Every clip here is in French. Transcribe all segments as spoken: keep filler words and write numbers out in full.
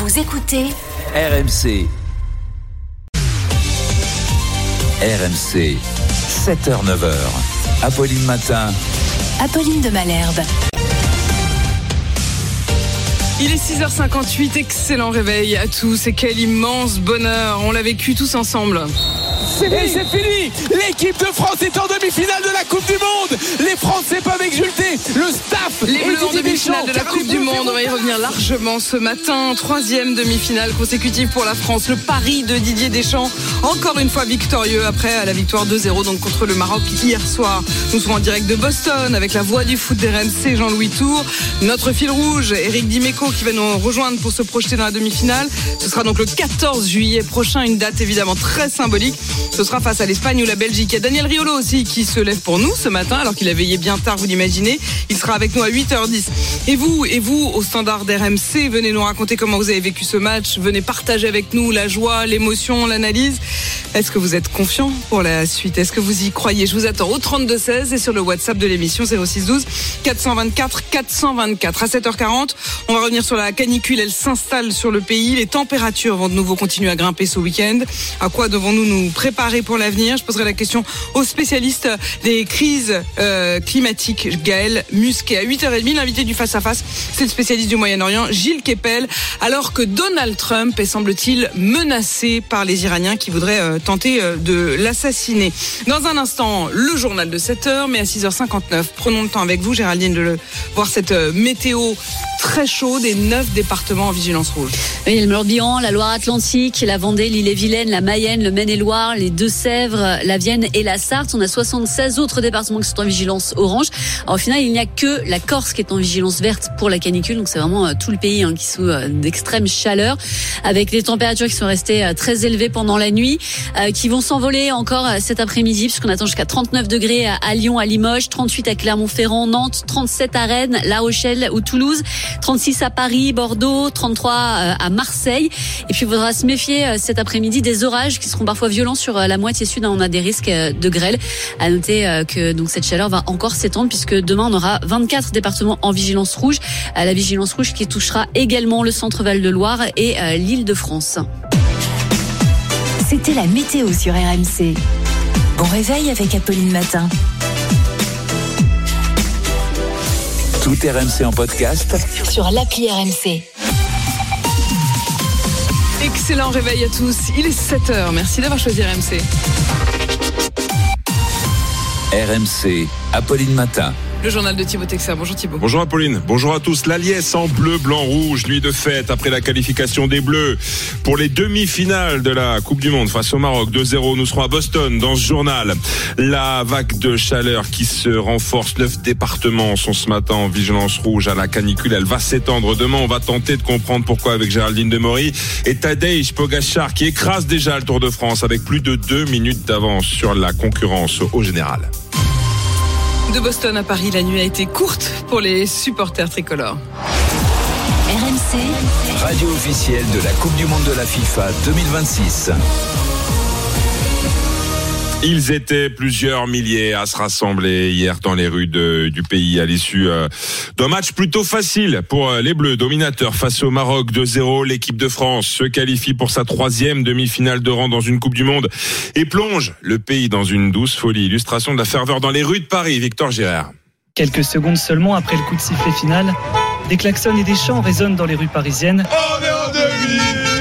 Vous écoutez R M C. R M C, sept heures neuf heures. Apolline Matin. Apolline de Malherbe. Il est six heures cinquante-huit, excellent réveil à tous et quel immense bonheur, on l'a vécu tous ensemble. C'est fini. Et c'est fini. L'équipe de France est en demi-finale de la Coupe du Monde. Les Français peuvent exulter. Le staff. Les Bleus en demi-finale de la Coupe du Monde. On va y revenir largement ce matin. Troisième demi-finale consécutive pour la France. Le pari de Didier Deschamps, encore une fois victorieux après la victoire deux zéro donc contre le Maroc hier soir. Nous serons en direct de Boston avec la voix du foot d'R M C, Jean-Louis Tour. Notre fil rouge, Eric Dimeco, qui va nous rejoindre pour se projeter dans la demi-finale. Ce sera donc le quatorze juillet prochain, une date évidemment très symbolique. Ce sera face à l'Espagne ou la Belgique. Il y a Daniel Riolo aussi qui se lève pour nous ce matin, alors qu'il a veillé bien tard, vous l'imaginez. Il sera avec nous à huit heures dix. Et vous, et vous, au standard d'R M C, venez nous raconter comment vous avez vécu ce match. Venez partager avec nous la joie, l'émotion, l'analyse. Est-ce que vous êtes confiant pour la suite? Est-ce que vous y croyez? Je vous attends au trente-deux seize et sur le WhatsApp de l'émission zéro six douze quatre cent vingt-quatre quatre cent vingt-quatre. À sept heures quarante, on va revenir sur la canicule. Elle s'installe sur le pays. Les températures vont de nouveau continuer à grimper ce week-end. À quoi devons-nous nous préparer pour l'avenir? Je poserai la question aux spécialistes des crises euh, climatiques, Gaël Musquet. À huit heures trente, l'invité du face-à-face, c'est le spécialiste du Moyen-Orient, Gilles Kepel, alors que Donald Trump est, semble-t-il, menacé par les Iraniens qui voudraient euh, tenter euh, de l'assassiner. Dans un instant, le journal de sept heures, mais à six heures cinquante-neuf, prenons le temps avec vous, Géraldine, de le, voir cette euh, météo très chaude et neuf départements en vigilance rouge. Oui, le Morbihan, la Loire-Atlantique, la Vendée, l'Ille-et-Vilaine, la Mayenne, le Maine-et-Loire, les Deux-Sèvres, la Vienne et la Sarthe. On a soixante-seize autres départements qui sont en vigilance orange. Alors, au final, il n'y a que la Corse qui est en vigilance verte pour la canicule. Donc c'est vraiment euh, tout le pays hein, qui est sous euh, d'extrême chaleur, avec des températures qui sont restées euh, très élevées pendant la nuit, euh, qui vont s'envoler encore euh, cet après-midi, puisqu'on attend jusqu'à trente-neuf degrés à, à Lyon, à Limoges, trente-huit à Clermont-Ferrand, Nantes, trente-sept à Rennes, La Rochelle ou Toulouse, trente-six à Paris, Bordeaux, trente-trois euh, à Marseille. Et puis il faudra se méfier euh, cet après-midi des orages qui seront parfois violents sur euh, la moitié sud. On a des risques euh, de grêle. À noter euh, que donc cette chaleur va encore s'étendre, puisque demain on aura vingt-quatre départements en vigilance rouge. Euh, la vigilance rouge qui touchera également le centre-Val de Loire et euh, l'Île-de-France. C'était la météo sur R M C. Bon réveil avec Apolline Matin. Tout R M C en podcast Sur l'appli R M C. Excellent réveil à tous. Il est sept heures. Merci d'avoir choisi R M C. R M C, Apolline Matin. Le journal de Thibaut Texer. Bonjour Thibaut. Bonjour Apolline, bonjour à tous. La liesse en bleu, blanc, rouge, nuit de fête après la qualification des Bleus pour les demi-finales de la Coupe du Monde face au Maroc. deux zéro, nous serons à Boston dans ce journal. La vague de chaleur qui se renforce. Neuf départements sont ce matin en vigilance rouge à la canicule. Elle va s'étendre demain. On va tenter de comprendre pourquoi avec Géraldine Demory et Tadej Pogačar qui écrase déjà le Tour de France avec plus de deux minutes d'avance sur la concurrence au général. De Boston à Paris, la nuit a été courte pour les supporters tricolores. R M C, Radio officielle de la Coupe du Monde de la FIFA deux mille vingt-six. Ils étaient plusieurs milliers à se rassembler hier dans les rues de, du pays à l'issue euh, d'un match plutôt facile pour euh, les Bleus, dominateurs face au Maroc deux zéro. L'équipe de France se qualifie pour sa troisième demi-finale de rang dans une Coupe du Monde et plonge le pays dans une douce folie. Illustration de la ferveur dans les rues de Paris, Victor Girard. Quelques secondes seulement après le coup de sifflet final, des klaxons et des chants résonnent dans les rues parisiennes. On est en demi.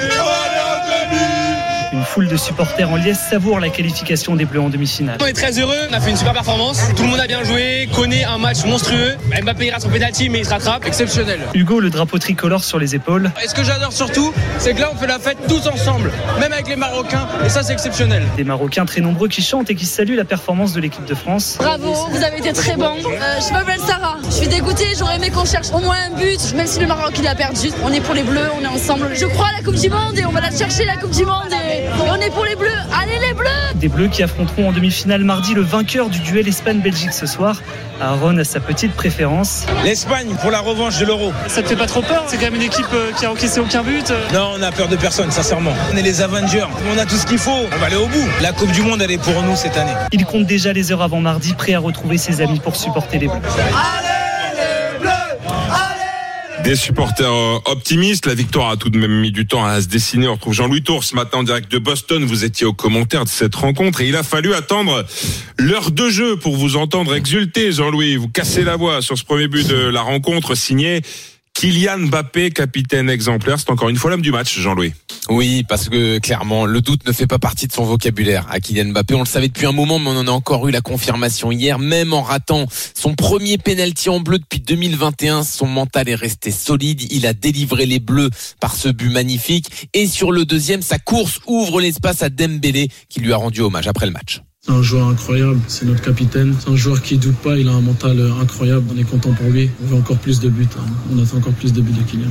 Une foule de supporters en liesse savoure la qualification des Bleus en demi-finale. On est très heureux, on a fait une super performance, tout le monde a bien joué, connaît un match monstrueux. Mbappé ira son pénalty mais il se rattrape, exceptionnel. Hugo, le drapeau tricolore sur les épaules. Et ce que j'adore surtout, c'est que là on fait la fête tous ensemble, même avec les Marocains, et ça c'est exceptionnel. Des Marocains très nombreux qui chantent et qui saluent la performance de l'équipe de France. Bravo, vous avez été très bons. Euh, je m'appelle Sarah, je suis dégoûtée, j'aurais aimé qu'on cherche au moins un but, même si le Maroc il a perdu. On est pour les Bleus, on est ensemble. Je crois à la Coupe du Monde et on va la chercher la Coupe du Monde et, et on est pour les Bleus. Allez les Bleus! Des Bleus qui affronteront en demi-finale mardi le vainqueur du duel Espagne-Belgique ce soir. Aaron a sa petite préférence. L'Espagne pour la revanche de l'Euro. Ça te fait pas trop peur? C'est quand même une équipe qui a encaissé aucun but. Non, on a peur de personne, sincèrement. On est les Avengers, on a tout ce qu'il faut, on va aller au bout. La Coupe du Monde, elle est pour nous cette année. Il compte déjà les heures avant mardi, prêt à retrouver ses amis pour supporter les Bleus. Allez les Bleus! Allez Des supporters optimistes. La victoire a tout de même mis du temps à se dessiner. On retrouve Jean-Louis Tour ce matin en direct de Boston. Vous étiez au commentaire de cette rencontre et il a fallu attendre l'heure de jeu pour vous entendre exulter, Jean-Louis. Vous cassez la voix sur ce premier but de la rencontre signé Kylian Mbappé, capitaine exemplaire. C'est encore une fois l'homme du match, Jean-Louis. Oui, parce que clairement, le doute ne fait pas partie de son vocabulaire à Kylian Mbappé. On le savait depuis un moment, mais on en a encore eu la confirmation hier. Même en ratant son premier penalty en bleu depuis deux mille vingt et un, son mental est resté solide. Il a délivré les Bleus par ce but magnifique. Et sur le deuxième, sa course ouvre l'espace à Dembélé, qui lui a rendu hommage après le match. C'est un joueur incroyable, c'est notre capitaine. C'est un joueur qui doute pas, il a un mental incroyable. On est content pour lui. On veut encore plus de buts. On attend encore plus de buts de Kylian.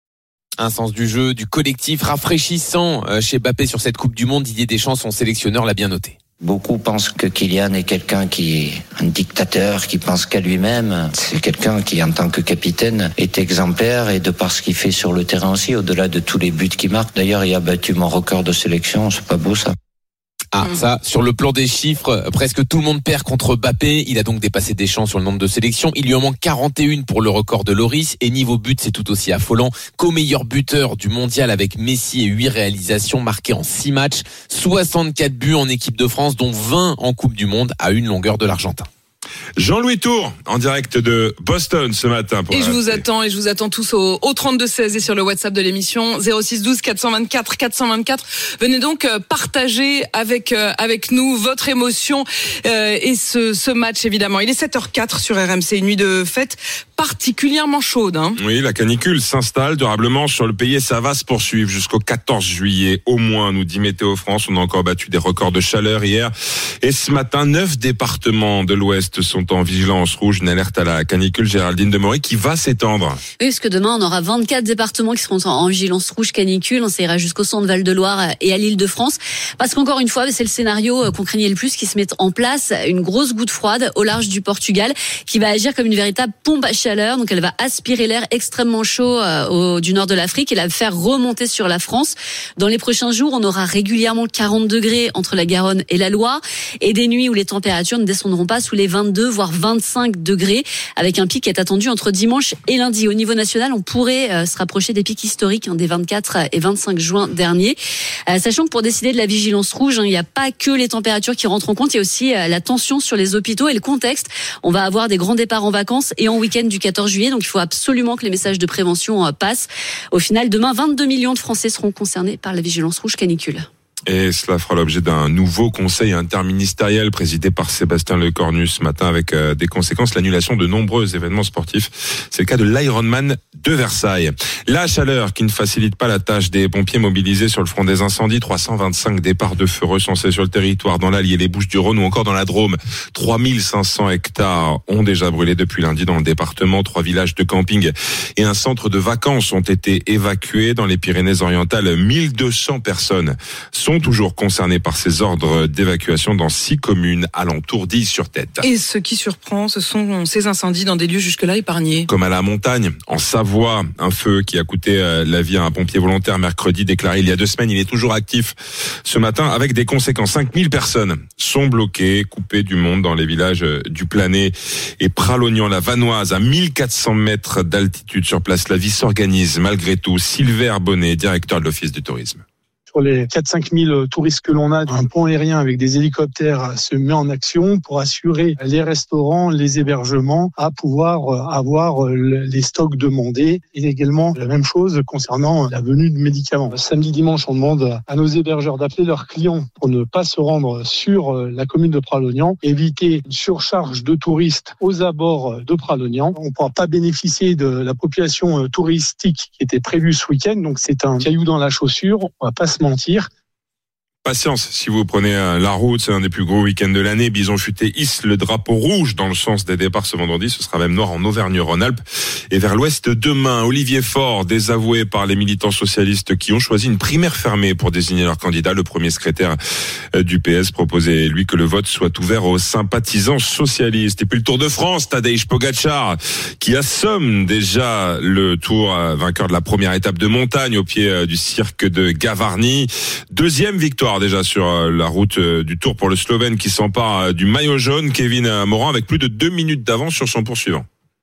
Un sens du jeu, du collectif rafraîchissant chez Mbappé sur cette Coupe du Monde. Didier Deschamps, son sélectionneur, l'a bien noté. Beaucoup pensent que Kylian est quelqu'un qui est un dictateur, qui pense qu'à lui-même. C'est quelqu'un qui, en tant que capitaine, est exemplaire et de par ce qu'il fait sur le terrain aussi, au-delà de tous les buts qu'il marque. D'ailleurs, il a battu mon record de sélection, c'est pas beau ça. Ah, ça, sur le plan des chiffres, presque tout le monde perd contre Mbappé. Il a donc dépassé Deschamps sur le nombre de sélections. Il lui en manque quarante et un pour le record de Loris. Et niveau but, c'est tout aussi affolant qu'au meilleur buteur du mondial avec Messi et huit réalisations marquées en six matchs. soixante-quatre buts en équipe de France, dont vingt en Coupe du Monde à une longueur de l'Argentin. Jean-Louis Tour, en direct de Boston ce matin. Pour et je vous attends, et je vous attends tous au, au trente-deux seize et sur le WhatsApp de l'émission zéro six douze quatre cent vingt-quatre quatre cent vingt-quatre. Venez donc partager avec euh, avec nous votre émotion euh, et ce, ce match évidemment. Il est sept heures quatre sur R M C, une nuit de fête particulièrement chaude. Hein. Oui, la canicule s'installe durablement sur le pays et ça va se poursuivre jusqu'au quatorze juillet au moins, nous dit Météo France. On a encore battu des records de chaleur hier et ce matin, neuf départements de l'Ouest sont en vigilance rouge, une alerte à la canicule. Géraldine Demory qui va s'étendre. Oui, parce que demain, on aura vingt-quatre départements qui seront en vigilance rouge canicule. On ira jusqu'au centre Val-de-Loire et à l'Île-de-France. Parce qu'encore une fois, c'est le scénario qu'on craignait le plus qui se met en place. Une grosse goutte froide au large du Portugal qui va agir comme une véritable pompe à chaleur. Donc, elle va aspirer l'air extrêmement chaud au, du nord de l'Afrique et la faire remonter sur la France. Dans les prochains jours, on aura régulièrement quarante degrés entre la Garonne et la Loire et des nuits où les températures ne descendront pas sous les vingt-deux voire vingt-cinq degrés, avec un pic qui est attendu entre dimanche et lundi. Au niveau national, on pourrait euh, se rapprocher des pics historiques hein, des vingt-quatre et vingt-cinq juin dernier. Euh, sachant que pour décider de la vigilance rouge, hein, il n'y a pas que les températures qui rentrent en compte, il y a aussi euh, la tension sur les hôpitaux et le contexte. On va avoir des grands départs en vacances et en week-end du quatorze juillet, donc il faut absolument que les messages de prévention euh, passent. Au final, demain, vingt-deux millions de Français seront concernés par la vigilance rouge canicule. Et cela fera l'objet d'un nouveau conseil interministériel présidé par Sébastien Lecornu ce matin avec euh, des conséquences, l'annulation de nombreux événements sportifs. C'est le cas de l'Ironman de Versailles. La chaleur qui ne facilite pas la tâche des pompiers mobilisés sur le front des incendies. trois cent vingt-cinq départs de feu recensés sur le territoire dans l'Allier, les Bouches-du-Rhône ou encore dans la Drôme. trois mille cinq cents hectares ont déjà brûlé depuis lundi dans le département. Trois villages de camping et un centre de vacances ont été évacués. Dans les Pyrénées-Orientales, mille deux cents personnes sont toujours concernés par ces ordres d'évacuation dans six communes alentour d'Ille-sur-Tête. Et ce qui surprend, ce sont ces incendies dans des lieux jusque-là épargnés. Comme à la montagne, en Savoie, un feu qui a coûté la vie à un pompier volontaire mercredi déclaré il y a deux semaines. Il est toujours actif ce matin avec des conséquences. cinq mille personnes sont bloquées, coupées du monde dans les villages du Planet et Pralognan, la Vanoise, à mille quatre cents mètres d'altitude sur place. La vie s'organise malgré tout. Sylvain Bonnet, directeur de l'Office du tourisme. Sur les quatre à cinq mille touristes que l'on a, un pont aérien avec des hélicoptères se met en action pour assurer les restaurants, les hébergements, à pouvoir avoir les stocks demandés. Et également la même chose concernant la venue de médicaments. Samedi, dimanche, on demande à nos hébergeurs d'appeler leurs clients pour ne pas se rendre sur la commune de Pralognan, éviter une surcharge de touristes aux abords de Pralognan. On ne pourra pas bénéficier de la population touristique qui était prévue ce week-end, donc c'est un caillou dans la chaussure. On ne va pas se mentir. Patience, si vous prenez la route, c'est un des plus gros week-ends de l'année. Bison Futé hisse le drapeau rouge dans le sens des départs ce vendredi. Ce sera même noir en Auvergne-Rhône-Alpes et vers l'ouest demain. Olivier Faure, désavoué par les militants socialistes qui ont choisi une primaire fermée pour désigner leur candidat. Le premier secrétaire du P S proposait, lui, que le vote soit ouvert aux sympathisants socialistes. Et puis le Tour de France, Tadej Pogačar, qui assomme déjà le Tour, vainqueur de la première étape de montagne au pied du cirque de Gavarnie. Deuxième victoire déjà sur la route du Tour pour le Slovène qui s'empare du maillot jaune, Kevin Moran, avec plus de deux minutes d'avance sur son poursuivant.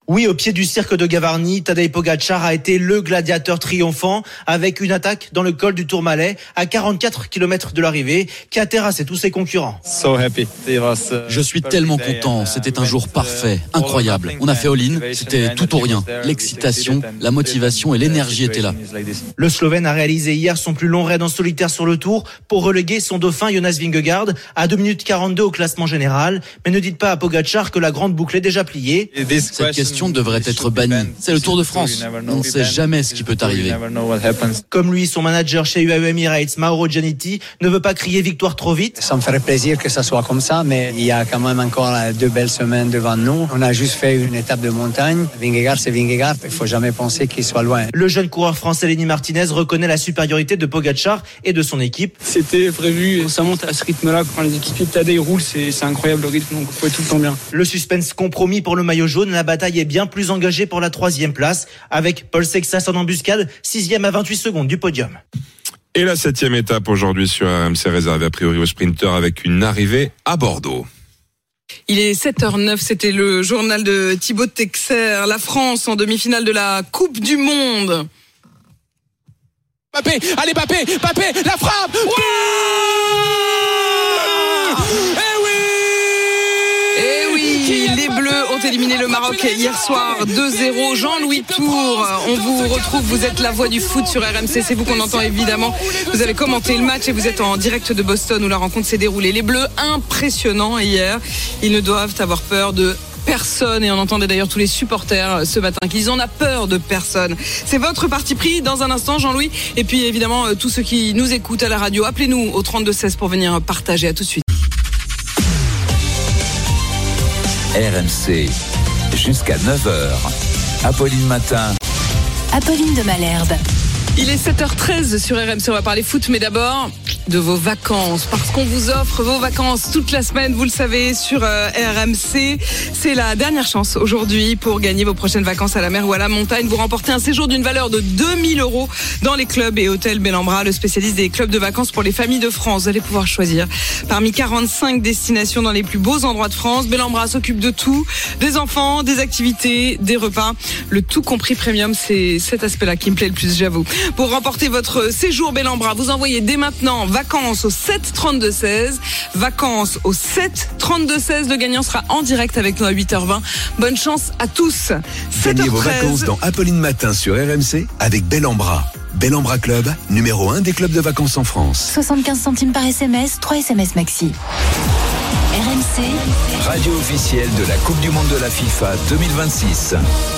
Oui, au pied du cirque de Gavarnie, Tadej Pogačar a été le gladiateur triomphant avec une attaque dans le col du Tourmalet à quarante-quatre kilomètres de l'arrivée qui a terrassé tous ses concurrents. Je suis tellement content, c'était un jour parfait, incroyable. On a fait all-in, c'était tout ou rien. L'excitation, la motivation et l'énergie étaient là. Le Slovène a réalisé hier son plus long raid en solitaire sur le Tour pour reléguer son dauphin Jonas Vingegaard à deux minutes quarante-deux au classement général. Mais ne dites pas à Pogačar que la grande boucle est déjà pliée. Cette question devrait être bannie. C'est le Tour de France. On ne sait jamais ce qui peut arriver. Comme lui, son manager chez U A E Emirates, Mauro Giannitti, ne veut pas crier victoire trop vite. Ça me ferait plaisir que ça soit comme ça, mais il y a quand même encore deux belles semaines devant nous. On a juste fait une étape de montagne. Vingegaard, c'est Vingegaard. Il ne faut jamais penser qu'il soit loin. Le jeune coureur français Lenny Martinez reconnaît la supériorité de Pogačar et de son équipe. C'était prévu. Ça monte à ce rythme-là. Quand les équipiers de Tadej roulent, c'est, c'est incroyable le rythme. Donc il faut être tout le temps bien. Le suspense compromis pour le maillot jaune. La bataille est bien plus engagée pour la troisième place avec Paul Sexas en embuscade, sixième à vingt-huit secondes du podium. Et la septième étape aujourd'hui sur R M C réservée a priori aux sprinters avec une arrivée à Bordeaux. Il est sept heures zéro neuf, c'était le journal de Thibaut Texer. La France en demi-finale de la Coupe du Monde. Mbappé, allez Mbappé, Mbappé, la frappe. Ouais Eh oui Eh oui, les Bleus ont éliminé le Maroc hier soir deux zéro. Jean-Louis Tour, on vous retrouve, vous êtes la voix du foot sur R M C, c'est vous qu'on entend évidemment. Vous avez commenté le match et vous êtes en direct de Boston où la rencontre s'est déroulée. Les Bleus, impressionnants hier, ils ne doivent avoir peur de personne et on entendait d'ailleurs tous les supporters ce matin qu'ils en ont peur de personne. C'est votre parti pris dans un instant Jean-Louis et puis évidemment tous ceux qui nous écoutent à la radio, appelez-nous au trente-deux seize pour venir partager. À tout de suite. R M C, jusqu'à neuf heures. Apolline Matin. Apolline de Malherbe. Il est sept heures treize sur R M C, on va parler foot, mais d'abord de vos vacances, parce qu'on vous offre vos vacances toute la semaine, vous le savez, sur euh, R M C. C'est la dernière chance aujourd'hui pour gagner vos prochaines vacances à la mer ou à la montagne. Vous remportez un séjour d'une valeur de deux mille euros dans les clubs et hôtels Bellambra, le spécialiste des clubs de vacances pour les familles de France. Vous allez pouvoir choisir parmi quarante-cinq destinations dans les plus beaux endroits de France. Bellambra s'occupe de tout, des enfants, des activités, des repas, le tout compris premium. C'est cet aspect-là qui me plaît le plus, j'avoue. Pour remporter votre séjour Bellambra, vous envoyez dès maintenant vacances au sept trente-deux seize. Vacances au sept trente-deux seize. Le gagnant sera en direct avec nous à huit heures vingt. Bonne chance à tous. Gagnez vos vacances dans Apolline Matin sur R M C avec Bellambra. Bellambra Club, numéro un des clubs de vacances en France. soixante-quinze centimes par S M S, trois S M S maxi. R M C, radio officielle de la Coupe du Monde de la FIFA deux mille vingt-six.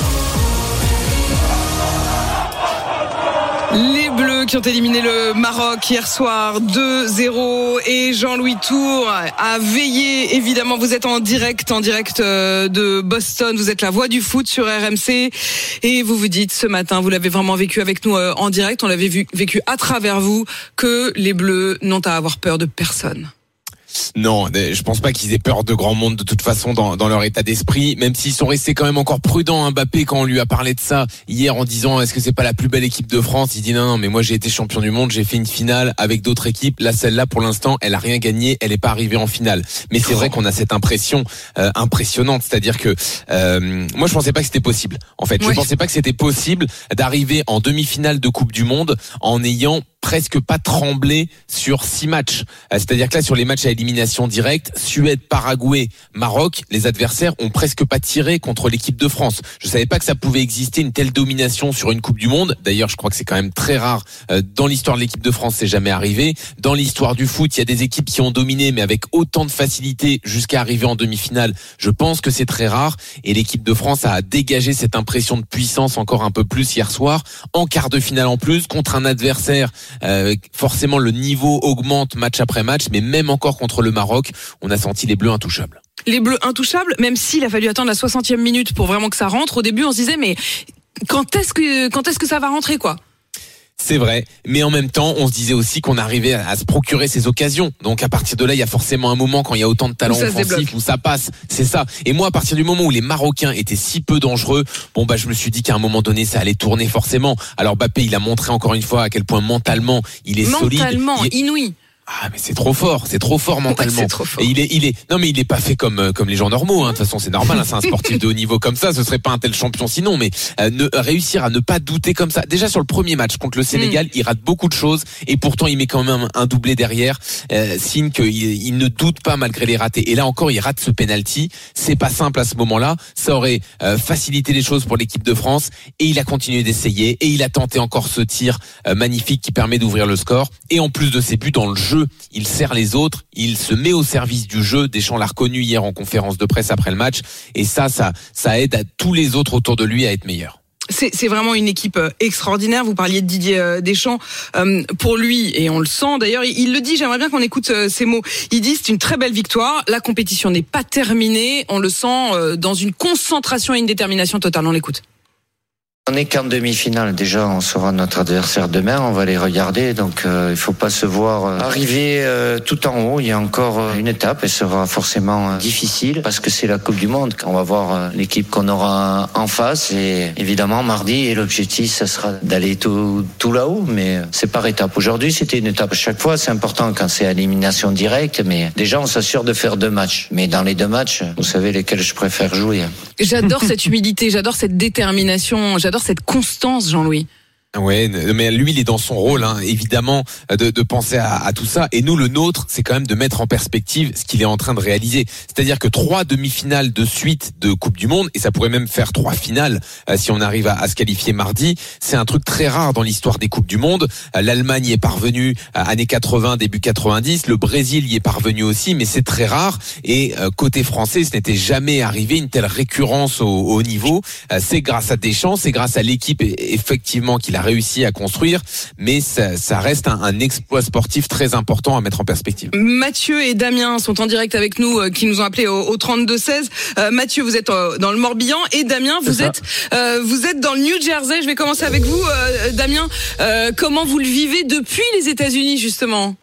Les Bleus qui ont éliminé le Maroc hier soir deux zéro et Jean-Louis Tour a veillé. Évidemment, vous êtes en direct, en direct de Boston. Vous êtes la voix du foot sur R M C et vous vous dites ce matin, vous l'avez vraiment vécu avec nous en direct, on l'avait vu, vécu à travers vous, que les Bleus n'ont à avoir peur de personne. Non, je pense pas qu'ils aient peur de grand monde de toute façon dans, dans leur état d'esprit, même s'ils sont restés quand même encore prudents. Mbappé, quand on lui a parlé de ça hier en disant est-ce que c'est pas la plus belle équipe de France, il dit non, non mais moi j'ai été champion du monde, j'ai fait une finale avec d'autres équipes, là celle-là pour l'instant elle a rien gagné, elle est pas arrivée en finale. Mais c'est vrai qu'on a cette impression euh, impressionnante, c'est-à-dire que euh, moi je pensais pas que c'était possible. En fait, je oui. pensais pas que c'était possible d'arriver en demi-finale de Coupe du Monde en ayant presque pas tremblé sur six matchs. C'est-à-dire que là, sur les matchs à élimination directe, Suède, Paraguay, Maroc, les adversaires ont presque pas tiré contre l'équipe de France. Je savais pas que ça pouvait exister une telle domination sur une Coupe du Monde. D'ailleurs, je crois que c'est quand même très rare. Dans l'histoire de l'équipe de France, c'est jamais arrivé. Dans l'histoire du foot, il y a des équipes qui ont dominé, mais avec autant de facilité jusqu'à arriver en demi-finale. Je pense que c'est très rare. Et l'équipe de France a dégagé cette impression de puissance encore un peu plus hier soir, en quart de finale en plus, contre un adversaire Euh, forcément le niveau augmente match après match, mais même encore contre le Maroc, on a senti les Bleus intouchables. Les Bleus intouchables, même s'il a fallu attendre la soixantième minute pour vraiment que ça rentre. Au début, on se disait mais quand est-ce que quand est-ce que ça va rentrer quoi ? C'est vrai, mais en même temps, on se disait aussi qu'on arrivait à, à se procurer ces occasions. Donc à partir de là, il y a forcément un moment quand il y a autant de talent offensif où ça passe, c'est ça. Et moi, à partir du moment où les Marocains étaient si peu dangereux, bon bah je me suis dit qu'à un moment donné, ça allait tourner forcément. Alors Mbappé, il a montré encore une fois à quel point mentalement il est mentalement, solide. Mentalement, inouï. Ah mais c'est trop fort, c'est trop fort mentalement. Ouais, c'est trop fort. Et il est, il est, non mais il est pas fait comme comme les gens normaux. Hein. De toute façon, c'est normal. Hein, c'est un sportif de haut niveau comme ça. Ce serait pas un tel champion sinon. Mais euh, ne, réussir à ne pas douter comme ça. Déjà sur le premier match contre le Sénégal, mm. il rate beaucoup de choses et pourtant il met quand même un doublé derrière. Euh, signe qu'il il ne doute pas malgré les ratés. Et là encore, il rate ce penalty. C'est pas simple à ce moment-là. Ça aurait euh, facilité les choses pour l'équipe de France. Et il a continué d'essayer et il a tenté encore ce tir euh, magnifique qui permet d'ouvrir le score. Et en plus de ses buts dans le jeu, il sert les autres, il se met au service du jeu. Deschamps l'a reconnu hier en conférence de presse après le match. Et ça, ça, ça aide à tous les autres autour de lui à être meilleurs. C'est, c'est vraiment une équipe extraordinaire. Vous parliez de Didier Deschamps. Euh, pour lui, et on le sent d'ailleurs, il, il le dit, j'aimerais bien qu'on écoute euh, ces mots. Il dit, c'est une très belle victoire. La compétition n'est pas terminée. On le sent euh, dans une concentration et une détermination totale. On l'écoute. On n'est qu'en demi-finale. Déjà, on saura notre adversaire demain. On va les regarder. Donc, euh, il faut pas se voir euh, arriver euh, tout en haut. Il y a encore euh, une étape. Elle sera forcément euh, difficile parce que c'est la Coupe du Monde. On va voir euh, l'équipe qu'on aura en face. Et évidemment, mardi, et l'objectif, ça sera d'aller tout, tout là-haut. Mais euh, c'est par étape. Aujourd'hui, c'était une étape. Chaque fois, c'est important quand c'est à élimination directe. Mais déjà, on s'assure de faire deux matchs. Mais dans les deux matchs, vous savez lesquels je préfère jouer. J'adore cette humilité. J'adore cette détermination. J'adore cette constance, Jean-Louis. Ouais, mais lui, il est dans son rôle, hein, évidemment, de, de penser à, à tout ça. Et nous, le nôtre, c'est quand même de mettre en perspective ce qu'il est en train de réaliser. C'est-à-dire que trois demi-finales de suite de Coupe du Monde, et ça pourrait même faire trois finales euh, si on arrive à, à se qualifier mardi. C'est un truc très rare dans l'histoire des Coupes du Monde. Euh, L'Allemagne y est parvenue euh, années quatre-vingts, début quatre-vingt-dix. Le Brésil y est parvenu aussi, mais c'est très rare. Et euh, côté français, ce n'était jamais arrivé une telle récurrence au, au haut niveau. Euh, c'est grâce à Deschamps, c'est grâce à l'équipe effectivement qu'il a réussi à construire, mais ça, ça reste un, un exploit sportif très important à mettre en perspective. Mathieu et Damien sont en direct avec nous, euh, qui nous ont appelés au, au trente-deux seize. Euh, Mathieu, vous êtes euh, dans le Morbihan et Damien, vous êtes euh, vous êtes dans le New Jersey. Je vais commencer avec vous, euh, Damien. Euh, comment vous le vivez depuis les États-Unis justement?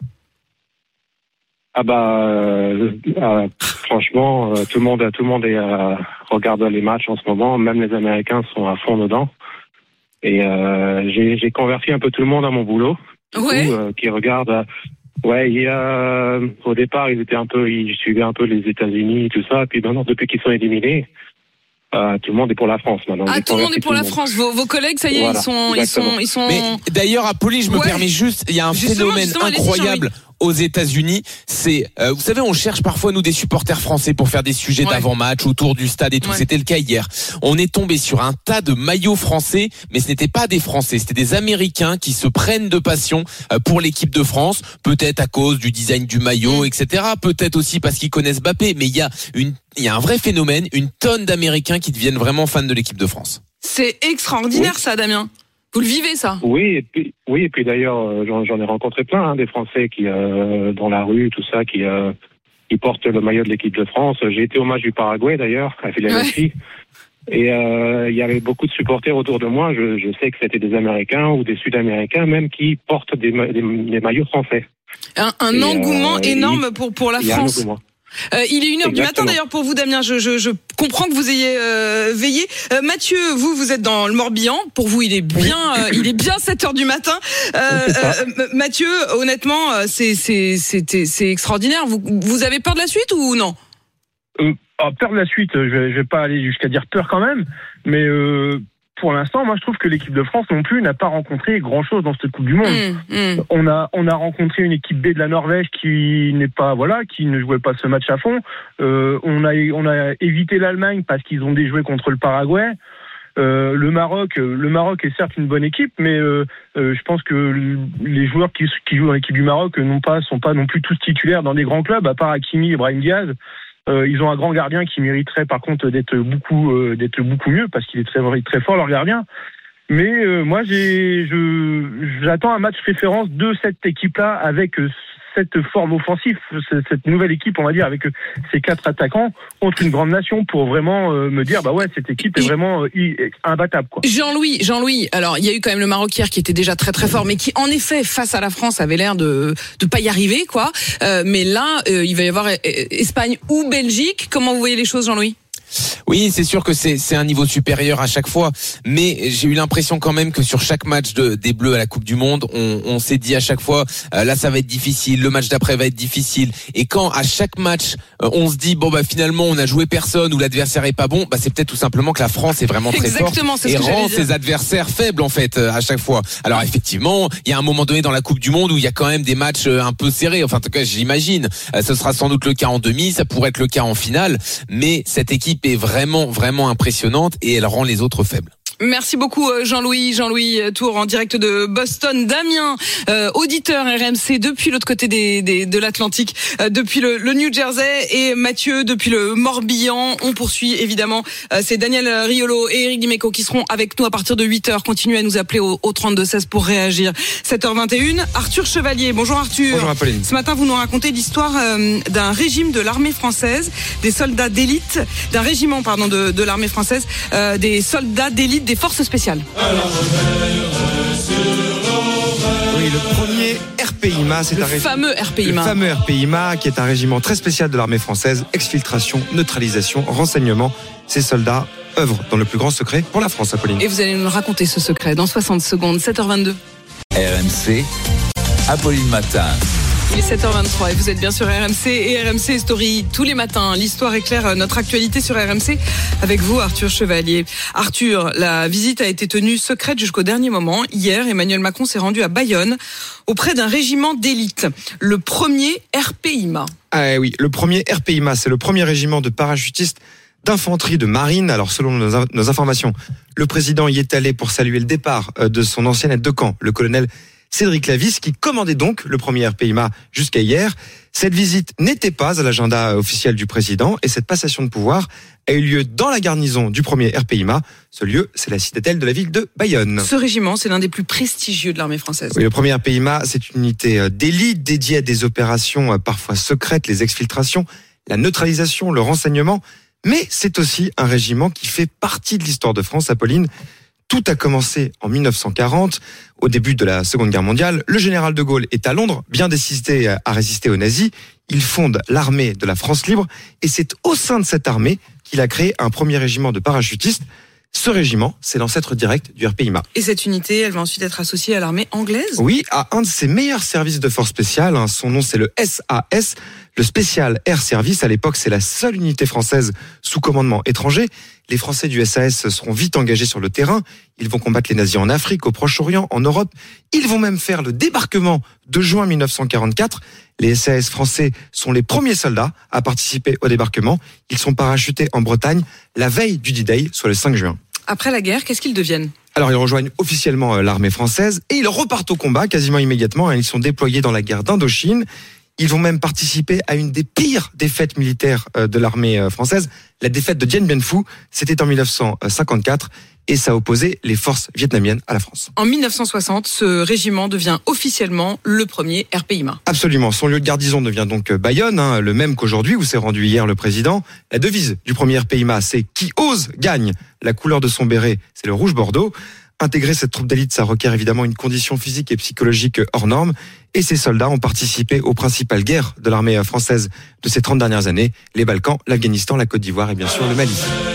Ah bah euh, euh, franchement, euh, tout le monde, tout le monde est, euh, regarde les matchs en ce moment. Même les Américains sont à fond dedans. Et euh, j'ai, j'ai converti un peu tout le monde à mon boulot, ouais. coup, euh, qui regarde. Euh, ouais, il y a, au départ, ils étaient un peu, ils suivaient un peu les États-Unis et tout ça. Et puis maintenant, depuis qu'ils sont éliminés, euh, tout le monde est pour la France maintenant. Ah, j'ai tout le monde est pour la monde. France. Vos, vos collègues, ça y est, voilà, ils sont, exactement. ils sont, ils sont. Mais d'ailleurs, Apolline, je me ouais. permets juste, il y a un justement, phénomène justement, incroyable aux États-Unis. C'est, euh, vous savez, on cherche parfois nous des supporters français pour faire des sujets ouais. d'avant-match autour du stade et tout. Ouais. C'était le cas hier. On est tombé sur un tas de maillots français, mais ce n'était pas des Français, c'était des Américains qui se prennent de passion pour l'équipe de France. Peut-être à cause du design du maillot, et cetera. Peut-être aussi parce qu'ils connaissent Mbappé. Mais il y a une, il y a un vrai phénomène, une tonne d'Américains qui deviennent vraiment fans de l'équipe de France. C'est extraordinaire, oui. ça, Damien. Vous le vivez, ça? Oui, et puis, oui, et puis d'ailleurs, j'en, j'en ai rencontré plein, hein, des Français qui, euh, dans la rue, tout ça, qui, euh, qui portent le maillot de l'équipe de France. J'ai été au match du Paraguay, d'ailleurs, à Philadelphie. Ouais. Et euh, il y avait beaucoup de supporters autour de moi. Je, je sais que c'était des Américains ou des Sud-Américains, même qui portent des, des, des maillots français. Un, un et engouement euh, énorme il, pour, pour la France. Euh, il est une heure du matin d'ailleurs pour vous, Damien. Je, je, je comprends que vous ayez euh, veillé. Euh, Mathieu, vous, vous êtes dans le Morbihan. Pour vous, il est bien, euh, il est bien sept heures du matin. Euh, euh, Mathieu, honnêtement, c'est, c'est, c'est, c'est extraordinaire. Vous, vous avez peur de la suite ou non? euh, oh, Peur de la suite, je vais, je vais pas aller jusqu'à dire peur quand même, mais euh, pour l'instant, moi, je trouve que l'équipe de France non plus n'a pas rencontré grand-chose dans cette Coupe du Monde. Mmh, mmh. On a, on a rencontré une équipe B de la Norvège qui n'est pas, voilà, qui ne jouait pas ce match à fond. Euh, on a, on a évité l'Allemagne parce qu'ils ont déjoué contre le Paraguay. Euh, le Maroc, le Maroc est certes une bonne équipe, mais euh, euh, je pense que les joueurs qui, qui jouent dans l'équipe du Maroc n'ont pas, sont pas non plus tous titulaires dans des grands clubs, à part Hakimi et Brahim Diaz. Euh, ils ont un grand gardien qui mériterait par contre d'être beaucoup euh, d'être beaucoup mieux parce qu'il est très très fort, leur gardien. Mais euh, moi j'ai je j'attends un match référence de cette équipe-là avec euh, cette forme offensive, cette nouvelle équipe, on va dire, avec euh, ces quatre attaquants contre une grande nation pour vraiment euh, me dire bah ouais, cette équipe est vraiment euh, imbattable quoi. Jean-Louis, Jean-Louis, alors il y a eu quand même le Maroc hier qui était déjà très très fort mais qui en effet face à la France avait l'air de de pas y arriver quoi. Euh, mais là, euh, il va y avoir Espagne ou Belgique. Comment vous voyez les choses, Jean-Louis? Oui, c'est sûr que c'est c'est un niveau supérieur à chaque fois, mais j'ai eu l'impression quand même que sur chaque match de, des Bleus à la Coupe du Monde, on, on s'est dit à chaque fois, euh, là ça va être difficile, le match d'après va être difficile. Et quand à chaque match, euh, on se dit bon bah finalement on a joué personne ou l'adversaire est pas bon, bah c'est peut-être tout simplement que la France est vraiment très Exactement, forte et rend ses adversaires faibles en fait euh, à chaque fois. Alors effectivement, il y a un moment donné dans la Coupe du Monde où il y a quand même des matchs euh, un peu serrés. Enfin en tout cas j'imagine, euh, ce sera sans doute le cas en demi, ça pourrait être le cas en finale, mais cette équipe est vraiment Vraiment, vraiment impressionnante et elle rend les autres faibles. Merci beaucoup Jean-Louis, Jean-Louis Tour en direct de Boston. Damien, euh, auditeur R M C depuis l'autre côté des, des, de l'Atlantique, euh, depuis le, le New Jersey, et Mathieu depuis le Morbihan. On poursuit évidemment. Euh, c'est Daniel Riolo et Eric Dimeco qui seront avec nous à partir de huit heures. Continuez à nous appeler au, au trente-deux seize pour réagir. sept heures vingt et une. Arthur Chevalier. Bonjour Arthur. Bonjour Apolline. Ce matin, vous nous racontez l'histoire euh, d'un régime de l'armée française, des soldats d'élite, d'un régiment pardon de, de l'armée française, euh, des soldats d'élite des forces spéciales. Oui, le premier R P I M A, c'est le un régime. fameux R P I M A. Le fameux R P I M A, qui est un régiment très spécial de l'armée française, exfiltration, neutralisation, renseignement. Ces soldats œuvrent dans le plus grand secret pour la France, Apolline. Et vous allez nous raconter ce secret dans soixante secondes, sept heures vingt-deux. R M C, Apolline Matin. Il est sept heures vingt-trois et vous êtes bien sur R M C et R M C Story tous les matins. L'histoire éclaire notre actualité sur R M C avec vous, Arthur Chevalier. Arthur, la visite a été tenue secrète jusqu'au dernier moment. Hier, Emmanuel Macron s'est rendu à Bayonne auprès d'un régiment d'élite, le premier R P I M A. Ah oui, le premier R P I M A, c'est le premier régiment de parachutistes d'infanterie de marine. Alors selon nos, nos informations, le président y est allé pour saluer le départ de son ancien aide de camp, le colonel Cédric Lavis, qui commandait donc le premier R P I M A jusqu'à hier. Cette visite n'était pas à l'agenda officiel du président et cette passation de pouvoir a eu lieu dans la garnison du premier R P I M A. Ce lieu, c'est la citadelle de la ville de Bayonne. Ce régiment, c'est l'un des plus prestigieux de l'armée française. Oui, le premier R P I M A, c'est une unité d'élite dédiée à des opérations parfois secrètes, les exfiltrations, la neutralisation, le renseignement. Mais c'est aussi un régiment qui fait partie de l'histoire de France, Apolline. Tout a commencé en mille neuf cent quarante, au début de la Seconde Guerre mondiale. Le général de Gaulle est à Londres, bien décidé à résister aux nazis. Il fonde l'armée de la France libre et c'est au sein de cette armée qu'il a créé un premier régiment de parachutistes. Ce régiment, c'est l'ancêtre direct du R P I M A. Et cette unité, elle va ensuite être associée à l'armée anglaise ? Oui, à un de ses meilleurs services de force spéciale. Son nom, c'est le S A S, le Special Air Service. À l'époque, c'est la seule unité française sous commandement étranger. Les Français du S A S seront vite engagés sur le terrain. Ils vont combattre les nazis en Afrique, au Proche-Orient, en Europe. Ils vont même faire le débarquement de juin mille neuf cent quarante-quatre. Les S A S français sont les premiers soldats à participer au débarquement. Ils sont parachutés en Bretagne la veille du D-Day, soit le cinq juin. Après la guerre, qu'est-ce qu'ils deviennent ? Alors ils rejoignent officiellement l'armée française et ils repartent au combat quasiment immédiatement. Ils sont déployés dans la guerre d'Indochine. Ils vont même participer à une des pires défaites militaires de l'armée française, la défaite de Dien Bien Phu. C'était en mille neuf cent cinquante-quatre et ça opposait les forces vietnamiennes à la France. En mille neuf cent soixante, ce régiment devient officiellement le premier R P I M A. Absolument. Son lieu de garnison devient donc Bayonne, hein, le même qu'aujourd'hui où s'est rendu hier le président. La devise du premier R P I M A, c'est « Qui ose, gagne ». La couleur de son béret, c'est le rouge bordeaux. Intégrer cette troupe d'élite, ça requiert évidemment une condition physique et psychologique hors norme. Et ces soldats ont participé aux principales guerres de l'armée française de ces trente dernières années. Les Balkans, l'Afghanistan, la Côte d'Ivoire et bien sûr le Mali.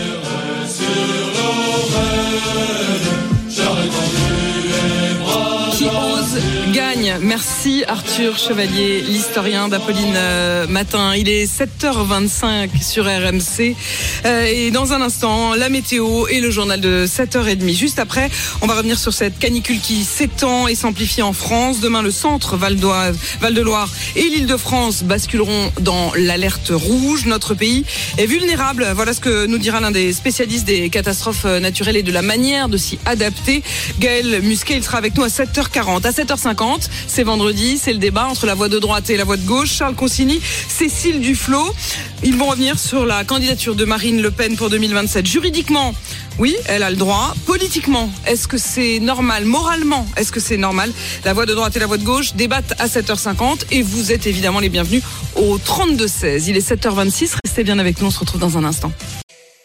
Qui ose gagne. Merci Arthur Chevalier, l'historien d'Apolline euh, Matin. Il est sept heures vingt-cinq sur R M C. Euh, et dans un instant, la météo et le journal de sept heures trente. Juste après, on va revenir sur cette canicule qui s'étend et s'amplifie en France. Demain, le centre, Val d'Oise, Val-de-Loire et l'Île-de-France basculeront dans l'alerte rouge. Notre pays est vulnérable. Voilà ce que nous dira l'un des spécialistes des catastrophes naturelles et de la manière de s'y adapter. Gaël Musquet, il sera avec nous à sept heures quarante. À sept heures cinquante, c'est vendredi, c'est le débat entre la voix de droite et la voix de gauche. Charles Consigny, Cécile Duflot. Ils vont revenir sur la candidature de Marine Le Pen pour deux mille vingt-sept. Juridiquement, oui, elle a le droit. Politiquement, est-ce que c'est normal ? Moralement, est-ce que c'est normal ? La voix de droite et la voix de gauche débattent à sept heures cinquante et vous êtes évidemment les bienvenus au trente-deux seize. Il est sept heures vingt-six, restez bien avec nous, on se retrouve dans un instant.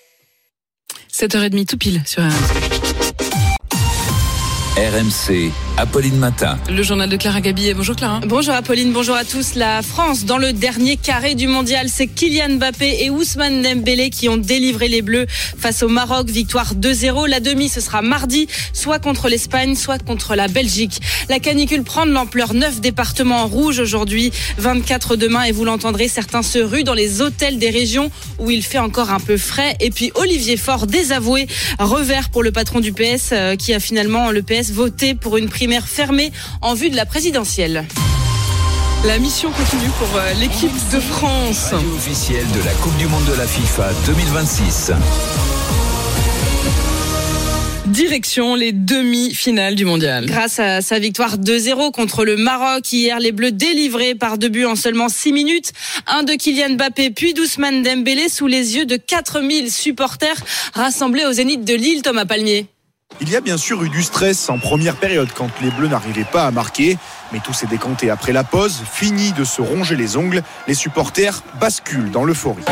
sept heures trente tout pile sur R M C. R M C, Apolline Matin. Le journal de Clara Gabillet. Bonjour Clara. Bonjour Apolline, bonjour à tous. La France dans le dernier carré du mondial, c'est Kylian Mbappé et Ousmane Dembélé qui ont délivré les Bleus face au Maroc. Victoire deux zéro. La demi, ce sera mardi, soit contre l'Espagne, soit contre la Belgique. La canicule prend de l'ampleur. Neuf départements en rouge aujourd'hui, vingt-quatre demain. Et vous l'entendrez, certains se ruent dans les hôtels des régions où il fait encore un peu frais. Et puis Olivier Faure, désavoué, revers pour le patron du P S euh, qui a finalement, le P S, voté pour une primaire fermée en vue de la présidentielle. La mission continue pour euh, l'équipe de France. Radio officielle de la Coupe du Monde de la FIFA deux mille vingt-six. Direction les demi-finales du mondial. Grâce à sa victoire deux zéro contre le Maroc hier, les Bleus délivrés par deux buts en seulement six minutes. Un de Kylian Mbappé puis d'Ousmane Dembélé sous les yeux de quatre mille supporters rassemblés au Zénith de Lille. Thomas Palmier. Il y a bien sûr eu du stress en première période quand les Bleus n'arrivaient pas à marquer. Mais tout s'est décanté après la pause. Fini de se ronger les ongles. Les supporters basculent dans l'euphorie.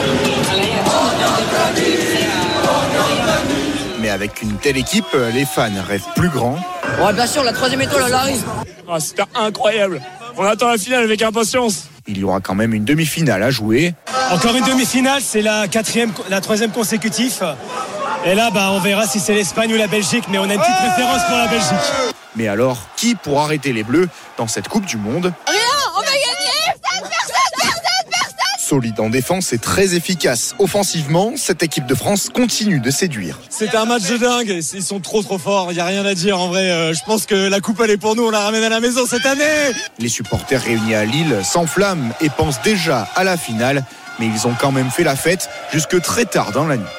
Mais avec une telle équipe, les fans rêvent plus grand. Ouais, bien sûr, la troisième étoile, elle arrive. Ah, c'était incroyable. On attend la finale avec impatience. Il y aura quand même une demi-finale à jouer. Encore une demi-finale, c'est la quatrième, la troisième consécutive. Et là, bah, on verra si c'est l'Espagne ou la Belgique, mais on a une petite préférence pour la Belgique. Mais alors, qui pour arrêter les Bleus dans cette Coupe du Monde ? Rien, on va gagner. Personne, personne, personne, personne. Solide en défense et très efficace offensivement, cette équipe de France continue de séduire. C'était un match de dingue, ils sont trop trop forts, il n'y a rien à dire en vrai. Euh, je pense que la coupe elle est pour nous, on la ramène à la maison cette année. Les supporters réunis à Lille s'enflamment et pensent déjà à la finale, mais ils ont quand même fait la fête jusque très tard dans la nuit.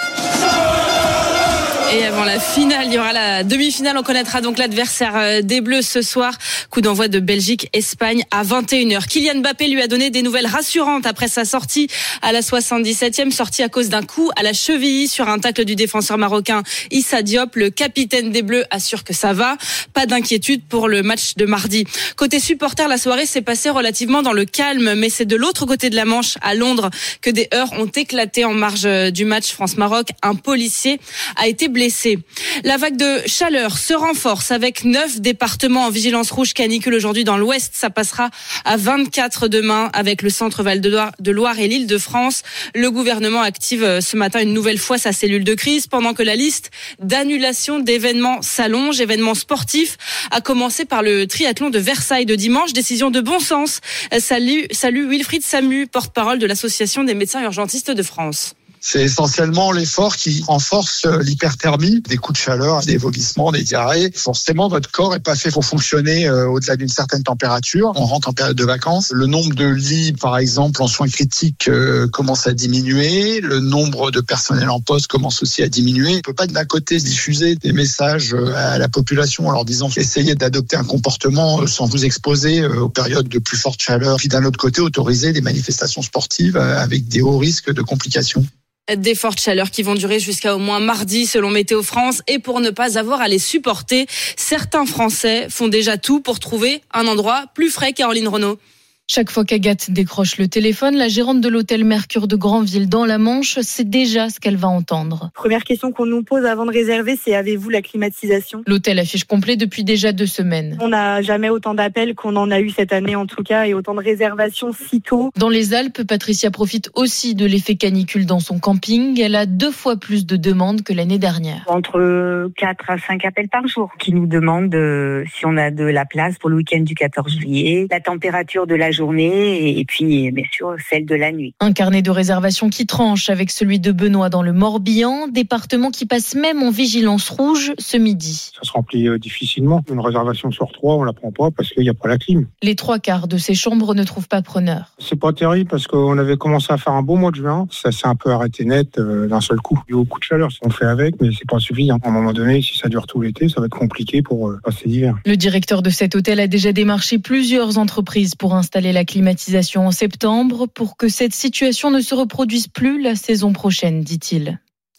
Et avant la finale, il y aura la demi-finale. On connaîtra donc l'adversaire des Bleus ce soir. Coup d'envoi de Belgique-Espagne à vingt et une heures. Kylian Mbappé lui a donné des nouvelles rassurantes après sa sortie à la soixante-dix-septième, sortie à cause d'un coup à la cheville sur un tacle du défenseur marocain Issa Diop. Le capitaine des Bleus assure que ça va. Pas d'inquiétude pour le match de mardi. Côté supporters, la soirée s'est passée relativement dans le calme, mais c'est de l'autre côté de la Manche, à Londres, que des heurts ont éclaté en marge du match France-Maroc. Un policier a été blessé. La vague de chaleur se renforce avec neuf départements en vigilance rouge canicule aujourd'hui dans l'ouest. Ça passera à vingt-quatre demain avec le centre Val de Loire, de Loire et l'Île-de-France. Le gouvernement active ce matin une nouvelle fois sa cellule de crise pendant que la liste d'annulation d'événements s'allonge. Événements sportifs, à commencer par le triathlon de Versailles de dimanche. Décision de bon sens. Salut, salut Wilfried Samu, porte-parole de l'Association des médecins urgentistes de France. C'est essentiellement l'effort qui renforce l'hyperthermie, des coups de chaleur, des vomissements, des diarrhées. Forcément, votre corps n'est pas fait pour fonctionner au-delà d'une certaine température. On rentre en période de vacances. Le nombre de lits, par exemple, en soins critiques, euh, commence à diminuer. Le nombre de personnel en poste commence aussi à diminuer. On ne peut pas d'un côté diffuser des messages à la population en leur disant essayez d'adopter un comportement sans vous exposer aux périodes de plus forte chaleur. Puis d'un autre côté, autoriser des manifestations sportives avec des hauts risques de complications. Des fortes chaleurs qui vont durer jusqu'à au moins mardi selon Météo France. Et pour ne pas avoir à les supporter, certains Français font déjà tout pour trouver un endroit plus frais. Caroline Renaud. Chaque fois qu'Agathe décroche le téléphone, la gérante de l'hôtel Mercure de Granville dans la Manche sait déjà ce qu'elle va entendre. Première question qu'on nous pose avant de réserver, c'est avez-vous la climatisation ? L'hôtel affiche complet depuis déjà deux semaines. On n'a jamais autant d'appels qu'on en a eu cette année en tout cas et autant de réservations si tôt. Dans les Alpes, Patricia profite aussi de l'effet canicule dans son camping. Elle a deux fois plus de demandes que l'année dernière. Entre quatre à cinq appels par jour qui nous demandent euh, si on a de la place pour le week-end du quatorze juillet, la température de la journée et puis bien sûr celle de la nuit. Un carnet de réservation qui tranche avec celui de Benoît dans le Morbihan, département qui passe même en vigilance rouge ce midi. Ça se remplit difficilement. Une réservation sur trois, on la prend pas parce qu'il n'y a pas la clim. Les trois quarts de ces chambres ne trouvent pas preneur. C'est pas terrible parce qu'on avait commencé à faire un beau mois de juin. Ça s'est un peu arrêté net euh, d'un seul coup. Il y a beaucoup de chaleur, on fait avec, mais c'est pas suffisant. À un moment donné, si ça dure tout l'été, ça va être compliqué pour euh, passer l'hiver. Le directeur de cet hôtel a déjà démarché plusieurs entreprises pour installer la climatisation en septembre pour que cette situation ne se reproduise plus la saison prochaine, dit-il.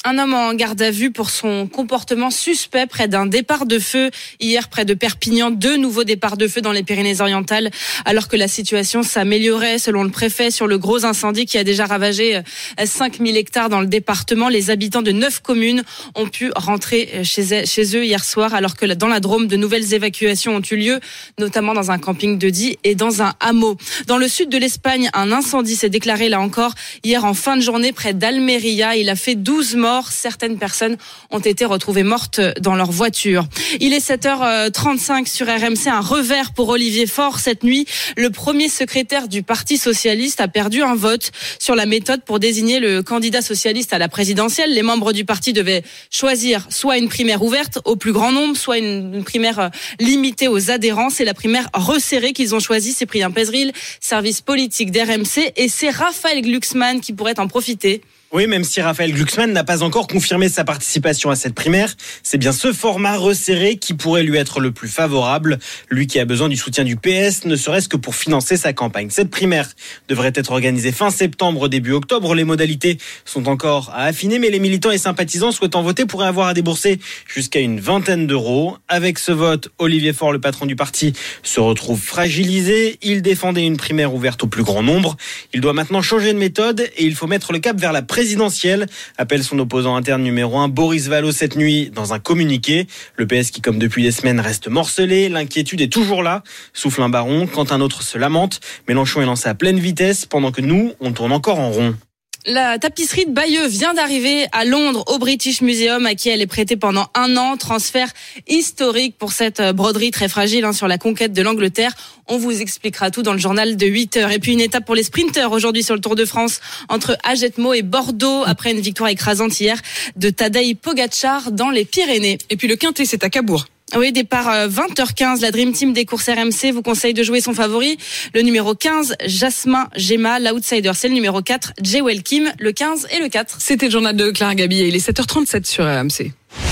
Un homme en garde à vue pour son comportement suspect près d'un départ de feu. Hier, près de Perpignan, deux nouveaux départs de feu dans les Pyrénées-Orientales, alors que la situation s'améliorait, selon le préfet, sur le gros incendie qui a déjà ravagé cinq mille hectares dans le département. Les habitants de neuf communes ont pu rentrer chez, chez eux hier soir, alors que dans la Drôme, de nouvelles évacuations ont eu lieu, notamment dans un camping de Die et dans un hameau. Dans le sud de l'Espagne, un incendie s'est déclaré, là encore, hier en fin de journée, près d'Almeria. Il a fait douze morts. Certaines personnes ont été retrouvées mortes dans leur voiture. Il est sept heures trente-cinq sur R M C. Un revers pour Olivier Faure. Cette nuit, le premier secrétaire du Parti socialiste a perdu un vote sur la méthode pour désigner le candidat socialiste à la présidentielle. Les membres du parti devaient choisir soit une primaire ouverte au plus grand nombre, soit une primaire limitée aux adhérents. C'est la primaire resserrée qu'ils ont choisie. C'est Cyprien Pézeril, service politique d'R M C. Et c'est Raphaël Glucksmann qui pourrait en profiter. Oui, même si Raphaël Glucksmann n'a pas encore confirmé sa participation à cette primaire, c'est bien ce format resserré qui pourrait lui être le plus favorable. Lui qui a besoin du soutien du P S, ne serait-ce que pour financer sa campagne. Cette primaire devrait être organisée fin septembre, début octobre. Les modalités sont encore à affiner, mais les militants et sympathisants souhaitant voter pourraient avoir à débourser jusqu'à une vingtaine d'euros. Avec ce vote, Olivier Faure, le patron du parti, se retrouve fragilisé. Il défendait une primaire ouverte au plus grand nombre. Il doit maintenant changer de méthode et il faut mettre le cap vers la présidentielle. présidentielle, appelle son opposant interne numéro un, Boris Vallaud, cette nuit dans un communiqué. Le P S qui, comme depuis des semaines, reste morcelé. L'inquiétude est toujours là, souffle un baron, quand un autre se lamente. Mélenchon est lancé à pleine vitesse, pendant que nous, on tourne encore en rond. La tapisserie de Bayeux vient d'arriver à Londres au British Museum, à qui elle est prêtée pendant un an. Transfert historique pour cette broderie très fragile hein, sur la conquête de l'Angleterre. On vous expliquera tout dans le journal de huit heures. Et puis une étape pour les sprinteurs aujourd'hui sur le Tour de France entre Ajetmo et Bordeaux après une victoire écrasante hier de Tadej Pogačar dans les Pyrénées. Et puis le Quintet, c'est à Cabourg. Oui, départ vingt heures quinze, la Dream Team des courses R M C vous conseille de jouer son favori, le numéro quinze, Jasmin Gemma. L'outsider, c'est le numéro quatre, Jewel Kim, le quinze et le quatre. C'était le journal de Clara Gabi et il est sept heures trente-sept sur R M C.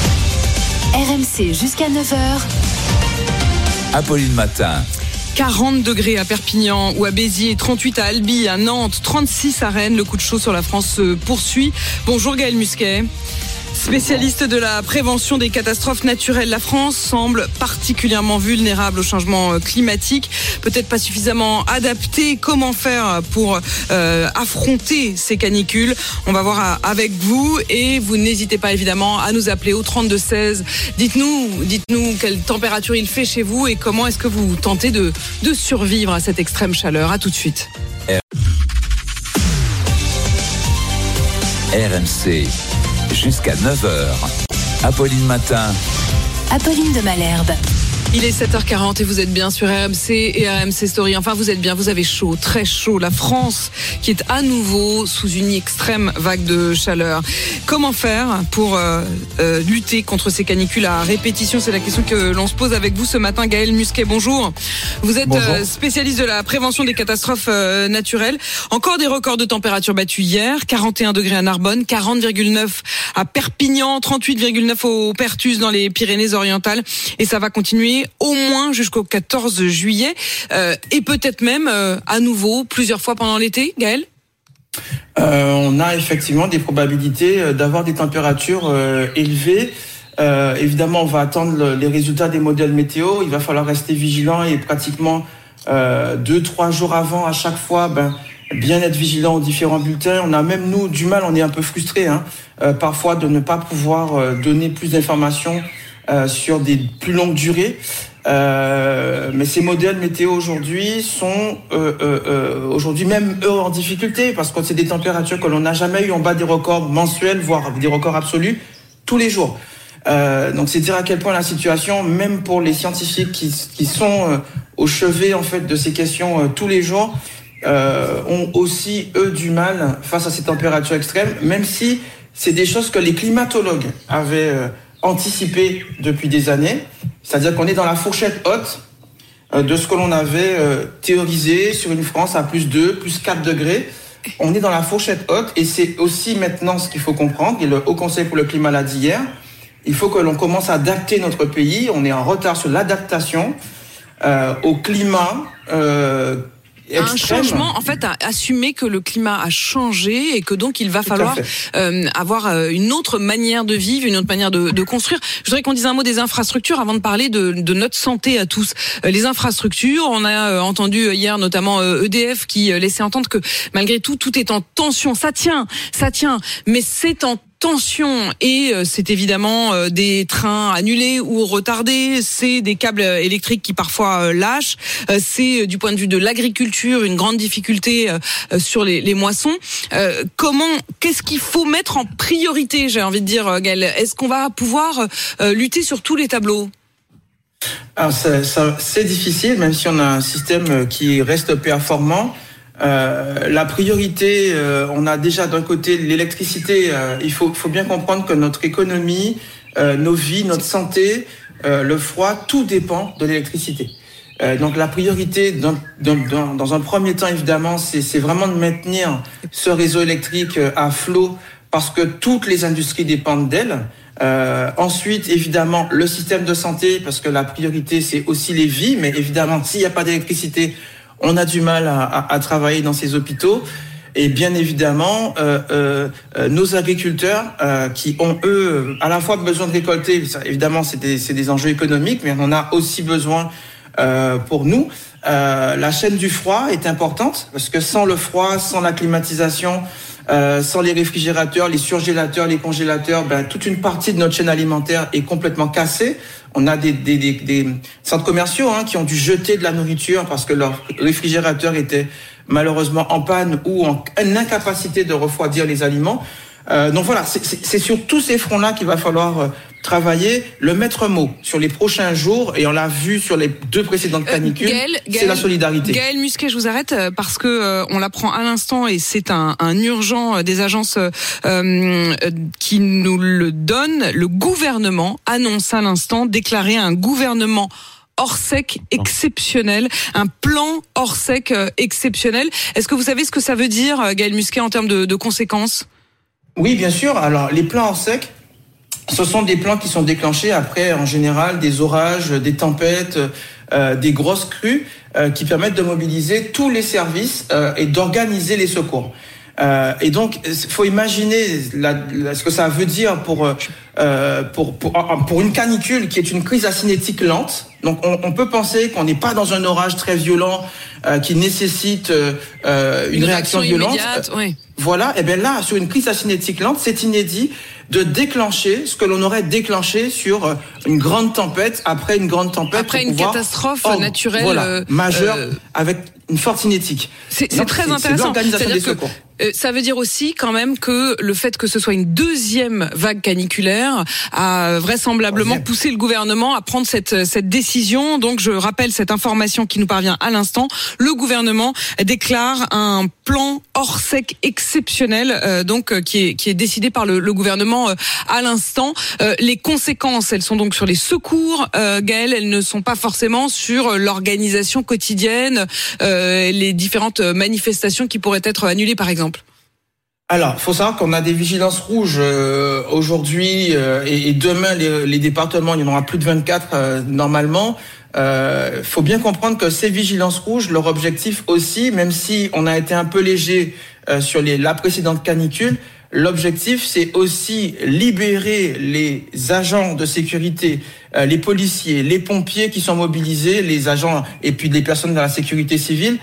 R M C jusqu'à neuf heures. Apolline Matin. quarante degrés à Perpignan ou à Béziers, trente-huit à Albi, à Nantes, trente-six à Rennes. Le coup de chaud sur la France se poursuit. Bonjour Gaël Musquet. Spécialiste de la prévention des catastrophes naturelles, la France semble particulièrement vulnérable au changement climatique, peut-être pas suffisamment adaptée. Comment faire pour euh, affronter ces canicules? On va voir avec vous et vous n'hésitez pas évidemment à nous appeler au trente-deux seize. Dites-nous, dites-nous quelle température il fait chez vous et comment est-ce que vous tentez de, de survivre à cette extrême chaleur. À tout de suite. R M C. Jusqu'à neuf heures. Apolline Matin. Apolline de Malherbe. Il est sept heures quarante et vous êtes bien sur R M C et R M C Story. Enfin, vous êtes bien, vous avez chaud, très chaud. La France qui est à nouveau sous une extrême vague de chaleur. Comment faire pour euh, euh, lutter contre ces canicules à répétition? C'est la question que l'on se pose avec vous ce matin. Gaël Musquet, bonjour. Vous êtes euh, spécialiste de la prévention des catastrophes euh, naturelles. Encore des records de température battus hier. quarante et un degrés à Narbonne, quarante virgule neuf à Perpignan, trente-huit virgule neuf au Perthus dans les Pyrénées-Orientales. Et ça va continuer au moins jusqu'au quatorze juillet euh, et peut-être même euh, à nouveau plusieurs fois pendant l'été. Gaël? euh, On a effectivement des probabilités d'avoir des températures euh, élevées. Euh, évidemment, on va attendre le, les résultats des modèles météo. Il va falloir rester vigilant et pratiquement euh, deux, trois jours avant, à chaque fois, ben, bien être vigilant aux différents bulletins. On a même, nous, du mal, on est un peu frustrés, hein, euh, parfois de ne pas pouvoir euh, donner plus d'informations Euh, sur des plus longues durées. Euh, mais ces modèles météo aujourd'hui sont euh, euh, euh, aujourd'hui même eux en difficulté parce que c'est des températures que l'on n'a jamais eu en bas des records mensuels, voire des records absolus tous les jours. Euh, donc c'est dire à quel point la situation, même pour les scientifiques qui, qui sont euh, au chevet en fait de ces questions euh, tous les jours, euh, ont aussi eux du mal face à ces températures extrêmes, même si c'est des choses que les climatologues avaient euh, anticipé depuis des années, c'est-à-dire qu'on est dans la fourchette haute euh, de ce que l'on avait euh, théorisé sur une France à plus deux, plus quatre degrés. On est dans la fourchette haute et c'est aussi maintenant ce qu'il faut comprendre, et le Haut Conseil pour le climat l'a dit hier, il faut que l'on commence à adapter notre pays. On est en retard sur l'adaptation euh, au climat euh, extrême. Un changement, en fait, à assumer que le climat a changé et que donc il va Tout falloir euh, avoir une autre manière de vivre, une autre manière de, de construire. Je voudrais qu'on dise un mot des infrastructures avant de parler de, de notre santé à tous. Euh, les infrastructures, on a entendu hier notamment E D F qui laissait entendre que malgré tout, tout est en tension. Ça tient, ça tient, mais c'est en tension et c'est évidemment des trains annulés ou retardés, c'est des câbles électriques qui parfois lâchent, c'est du point de vue de l'agriculture une grande difficulté sur les, les moissons. Comment, qu'est-ce qu'il faut mettre en priorité, j'ai envie de dire, Gaël? Est-ce qu'on va pouvoir lutter sur tous les tableaux? Alors ça, ça, c'est difficile, même si on a un système qui reste performant. Euh, la priorité, euh, on a déjà d'un côté l'électricité. Euh, il faut, faut bien comprendre que notre économie, euh, nos vies, notre santé, euh, le froid, tout dépend de l'électricité. Euh, donc la priorité, dans, dans, dans un premier temps évidemment, c'est, c'est vraiment de maintenir ce réseau électrique à flot parce que toutes les industries dépendent d'elle. Euh, ensuite, évidemment, le système de santé, parce que la priorité, c'est aussi les vies. Mais évidemment, s'il n'y a pas d'électricité, on a du mal à, à, à travailler dans ces hôpitaux. Et bien évidemment, euh, euh, euh, nos agriculteurs euh, qui ont, eux, à la fois besoin de récolter, ça, évidemment, c'est des, c'est des enjeux économiques, mais on en a aussi besoin euh, pour nous. Euh, la chaîne du froid est importante, parce que sans le froid, sans la climatisation, euh, sans les réfrigérateurs, les surgélateurs, les congélateurs, ben, toute une partie de notre chaîne alimentaire est complètement cassée. On a des, des, des, des centres commerciaux hein, qui ont dû jeter de la nourriture parce que leur réfrigérateur était malheureusement en panne ou en incapacité de refroidir les aliments. Euh, donc voilà, c'est, c'est, c'est sur tous ces fronts-là qu'il va falloir euh, travailler. Le maître mot sur les prochains jours, et on l'a vu sur les deux précédentes canicules, euh, Gaël, c'est Gaël, la solidarité. Gaël Musquet, je vous arrête parce que euh, on l'apprend à l'instant et c'est un, un urgent des agences euh, qui nous le donne. Le gouvernement annonce à l'instant déclarer un gouvernement hors sec exceptionnel, un plan hors sec euh, exceptionnel. Est-ce que vous savez ce que ça veut dire, Gaël Musquet, en termes de, de conséquences? Oui, bien sûr. Alors, les plans hors sec, ce sont des plans qui sont déclenchés après, en général, des orages, des tempêtes, euh, des grosses crues, euh, qui permettent de mobiliser tous les services euh, et d'organiser les secours. Euh, et donc, il faut imaginer la, la, ce que ça veut dire pour, euh, pour, pour, pour une canicule qui est une crise acinétique lente. Donc, on, on peut penser qu'on n'est pas dans un orage très violent euh, qui nécessite euh, une, une réaction, réaction violente. Immédiate, oui. Voilà, et bien là, sur une crise acinétique lente, c'est inédit de déclencher ce que l'on aurait déclenché sur une grande tempête, après une grande tempête. Après une catastrophe oh, naturelle voilà, euh, majeure, euh, avec une forte cinétique. C'est, c'est très c'est, intéressant. C'est C'est-à-dire que euh, ça veut dire aussi quand même que le fait que ce soit une deuxième vague caniculaire a vraisemblablement Troisième. poussé le gouvernement à prendre cette, cette décision. Donc je rappelle cette information qui nous parvient à l'instant. Le gouvernement déclare un plan hors sec exceptionnel, euh, donc euh, qui est qui est décidé par le, le gouvernement euh, à l'instant. Euh, les conséquences, elles sont donc sur les secours, euh, Gaël, elles ne sont pas forcément sur l'organisation quotidienne, euh, les différentes manifestations qui pourraient être annulées, par exemple. Alors, faut savoir qu'on a des vigilances rouges euh, aujourd'hui euh, et, et demain les, les départements, il y en aura plus de vingt-quatre euh, normalement. Euh, faut bien comprendre que ces vigilances rouges, leur objectif aussi, même si on a été un peu léger euh, sur les, la précédente canicule, l'objectif c'est aussi libérer les agents de sécurité, euh, les policiers, les pompiers qui sont mobilisés, les agents et puis les personnes dans la sécurité civile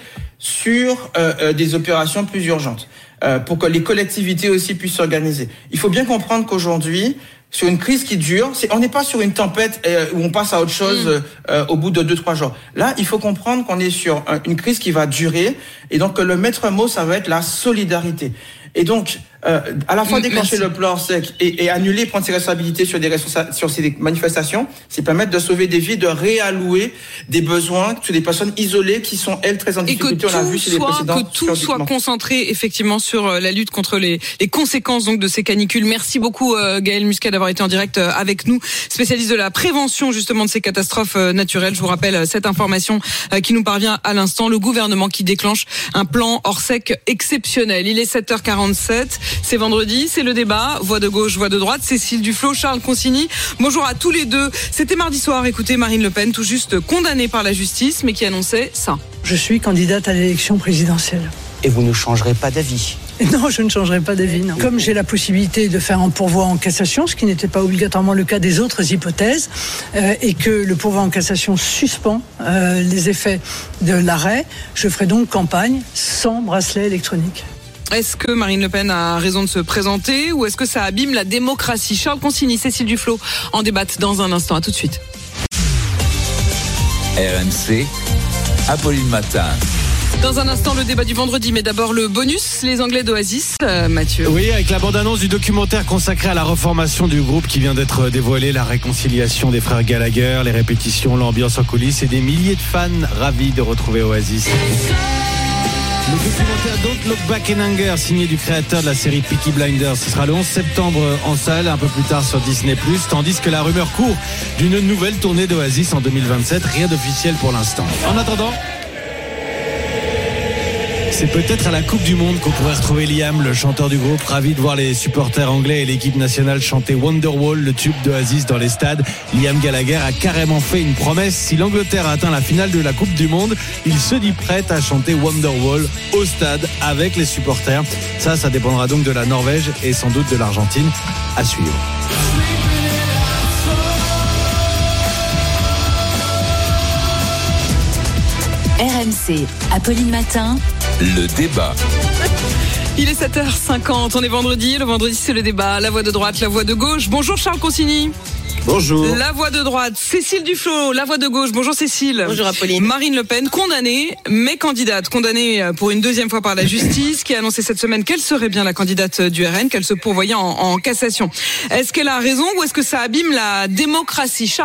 sur euh, euh, des opérations plus urgentes. Euh, pour que les collectivités aussi puissent s'organiser. Il faut bien comprendre qu'aujourd'hui, sur une crise qui dure, c'est, on n'est pas sur une tempête euh, où on passe à autre chose mmh. euh, au bout de deux, trois jours. Là, il faut comprendre qu'on est sur un, une crise qui va durer et donc que le maître mot, ça va être la solidarité. Et donc, euh, à la fois déclencher Merci. le plan sec et, et annuler, prendre ses responsabilités sur des responsa- sur ces manifestations, c'est permettre de sauver des vies, de réallouer des besoins sur des personnes isolées qui sont, elles, très en difficulté. On a vu chez les précédents. Que tout soit concentré, effectivement, sur la lutte contre les, les conséquences donc de ces canicules. Merci beaucoup, euh, Gaël Musquet, d'avoir été en direct avec nous, spécialiste de la prévention, justement, de ces catastrophes naturelles. Je vous rappelle cette information euh, qui nous parvient à l'instant. Le gouvernement qui déclenche un plan hors sec exceptionnel. Il est sept heures quarante. quarante-sept. C'est vendredi, c'est le débat. Voix de gauche, voix de droite. Cécile Duflot, Charles Consigny. Bonjour à tous les deux. C'était mardi soir. Écoutez, Marine Le Pen, tout juste condamnée par la justice, mais qui annonçait ça. Je suis candidate à l'élection présidentielle. Et vous ne changerez pas d'avis? Non, je ne changerai pas d'avis, non. Comme j'ai la possibilité de faire un pourvoi en cassation, ce qui n'était pas obligatoirement le cas des autres hypothèses, euh, et que le pourvoi en cassation suspend euh, les effets de l'arrêt, je ferai donc campagne sans bracelet électronique. Est-ce que Marine Le Pen a raison de se présenter ou est-ce que ça abîme la démocratie? Charles Consigny, Cécile Duflot en débattent dans un instant. À tout de suite. R M C, Apolline Matin. Dans un instant, le débat du vendredi, mais d'abord le bonus, les Anglais d'Oasis, euh, Mathieu. Oui, avec la bande-annonce du documentaire consacré à la reformation du groupe qui vient d'être dévoilé, la réconciliation des frères Gallagher, les répétitions, l'ambiance en coulisses et des milliers de fans ravis de retrouver Oasis. Le documentaire Don't Look Back in Anger, signé du créateur de la série Peaky Blinders, ce sera le onze septembre en salle, un peu plus tard sur Disney plus, tandis que la rumeur court d'une nouvelle tournée d'Oasis en deux mille vingt-sept, rien d'officiel pour l'instant. En attendant, c'est peut-être à la Coupe du Monde qu'on pourrait retrouver Liam, le chanteur du groupe, ravi de voir les supporters anglais et l'équipe nationale chanter Wonderwall, le tube d'Oasis dans les stades. Liam Gallagher a carrément fait une promesse. Si l'Angleterre a atteint la finale de la Coupe du Monde, il se dit prêt à chanter Wonderwall au stade avec les supporters. Ça, ça dépendra donc de la Norvège et sans doute de l'Argentine. À suivre. R M C, Apolline Matin. Le débat. Il est sept heures cinquante, on est vendredi. Le vendredi, c'est le débat. La voix de droite, la voix de gauche. Bonjour Charles Consigny. Bonjour. La voix de droite, Cécile Duflot. La voix de gauche, bonjour Cécile. Bonjour Apolline. Marine Le Pen, condamnée, mais candidate. Condamnée pour une deuxième fois par la justice, qui a annoncé cette semaine qu'elle serait bien la candidate du R N, qu'elle se pourvoyait en, en cassation. Est-ce qu'elle a raison ou est-ce que ça abîme la démocratie, Charles ?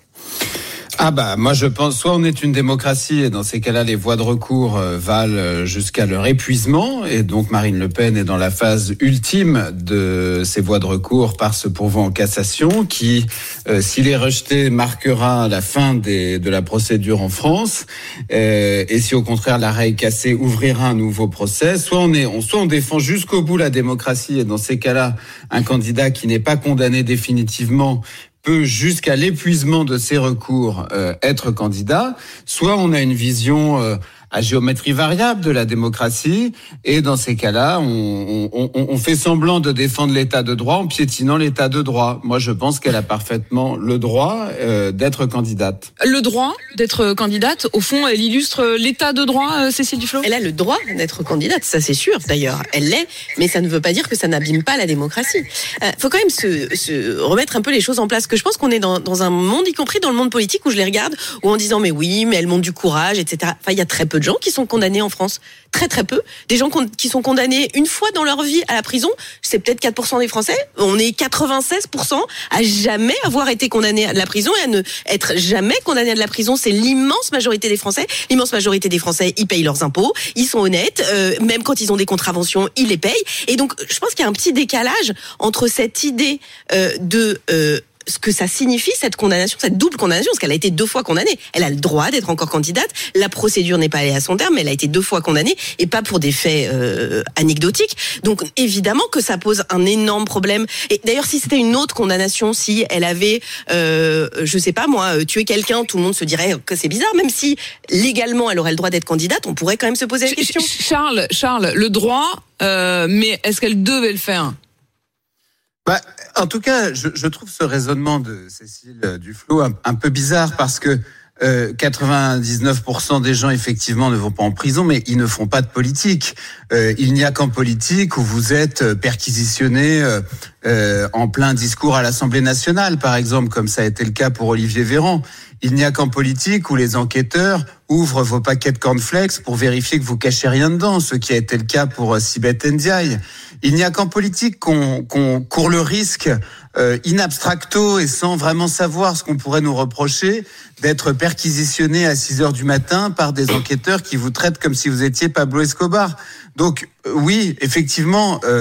Ah bah moi je pense soit on est une démocratie et dans ces cas-là les voies de recours euh, valent jusqu'à leur épuisement et donc Marine Le Pen est dans la phase ultime de ces voies de recours par ce pourvoi en cassation qui euh, s'il est rejeté marquera la fin des, de la procédure en France euh, et si au contraire l'arrêt est cassé ouvrira un nouveau procès. Soit on est on, soit on défend jusqu'au bout la démocratie et dans ces cas-là un candidat qui n'est pas condamné définitivement peut jusqu'à l'épuisement de ses recours euh, être candidat, soit on a une vision euh, à géométrie variable de la démocratie et dans ces cas-là, on, on, on fait semblant de défendre l'état de droit en piétinant l'état de droit. Moi, je pense qu'elle a parfaitement le droit euh, d'être candidate. Le droit d'être candidate, au fond, elle illustre l'état de droit, euh, Cécile Duflot ? Elle a le droit d'être candidate, ça c'est sûr d'ailleurs. Elle l'est, mais ça ne veut pas dire que ça n'abîme pas la démocratie. Il euh, faut quand même se, se remettre un peu les choses en place. Que je pense qu'on est dans, dans un monde, y compris dans le monde politique, où je les regarde, où en disant mais oui, mais elle montre du courage, et cetera. Enfin, il y a très peu de gens qui sont condamnés en France. Très très peu. Des gens qui sont condamnés une fois dans leur vie à la prison, c'est peut-être quatre pour cent des Français. On est quatre-vingt-seize pour cent à jamais avoir été condamnés à de la prison et à ne être jamais condamnés à de la prison. C'est l'immense majorité des Français. L'immense majorité des Français, ils payent leurs impôts, ils sont honnêtes, euh, même quand ils ont des contraventions, ils les payent. Et donc, je pense qu'il y a un petit décalage entre cette idée euh, de... Euh, ce que ça signifie, cette condamnation, cette double condamnation, parce qu'elle a été deux fois condamnée. Elle a le droit d'être encore candidate. La procédure n'est pas allée à son terme, mais elle a été deux fois condamnée, et pas pour des faits euh, anecdotiques. Donc, évidemment que ça pose un énorme problème. Et d'ailleurs, si c'était une autre condamnation, si elle avait, euh, je sais pas moi, tué quelqu'un, tout le monde se dirait que c'est bizarre. Même si, légalement, elle aurait le droit d'être candidate, on pourrait quand même se poser la question. Charles, Charles, le droit, euh, mais est-ce qu'elle devait le faire ? Bah, en tout cas, je, je trouve ce raisonnement de Cécile Duflot un, un peu bizarre parce que euh, quatre-vingt-dix-neuf pour cent des gens effectivement ne vont pas en prison, mais ils ne font pas de politique. Euh, il n'y a qu'en politique où vous êtes perquisitionné euh, euh, en plein discours à l'Assemblée nationale, par exemple, comme ça a été le cas pour Olivier Véran. Il n'y a qu'en politique où les enquêteurs ouvrent vos paquets de cornflakes pour vérifier que vous cachez rien dedans, ce qui a été le cas pour Sibeth Ndiaye. Il n'y a qu'en politique qu'on, qu'on court le risque, euh, in abstracto et sans vraiment savoir ce qu'on pourrait nous reprocher, d'être perquisitionné à six heures du matin par des enquêteurs qui vous traitent comme si vous étiez Pablo Escobar. Donc oui, effectivement, euh,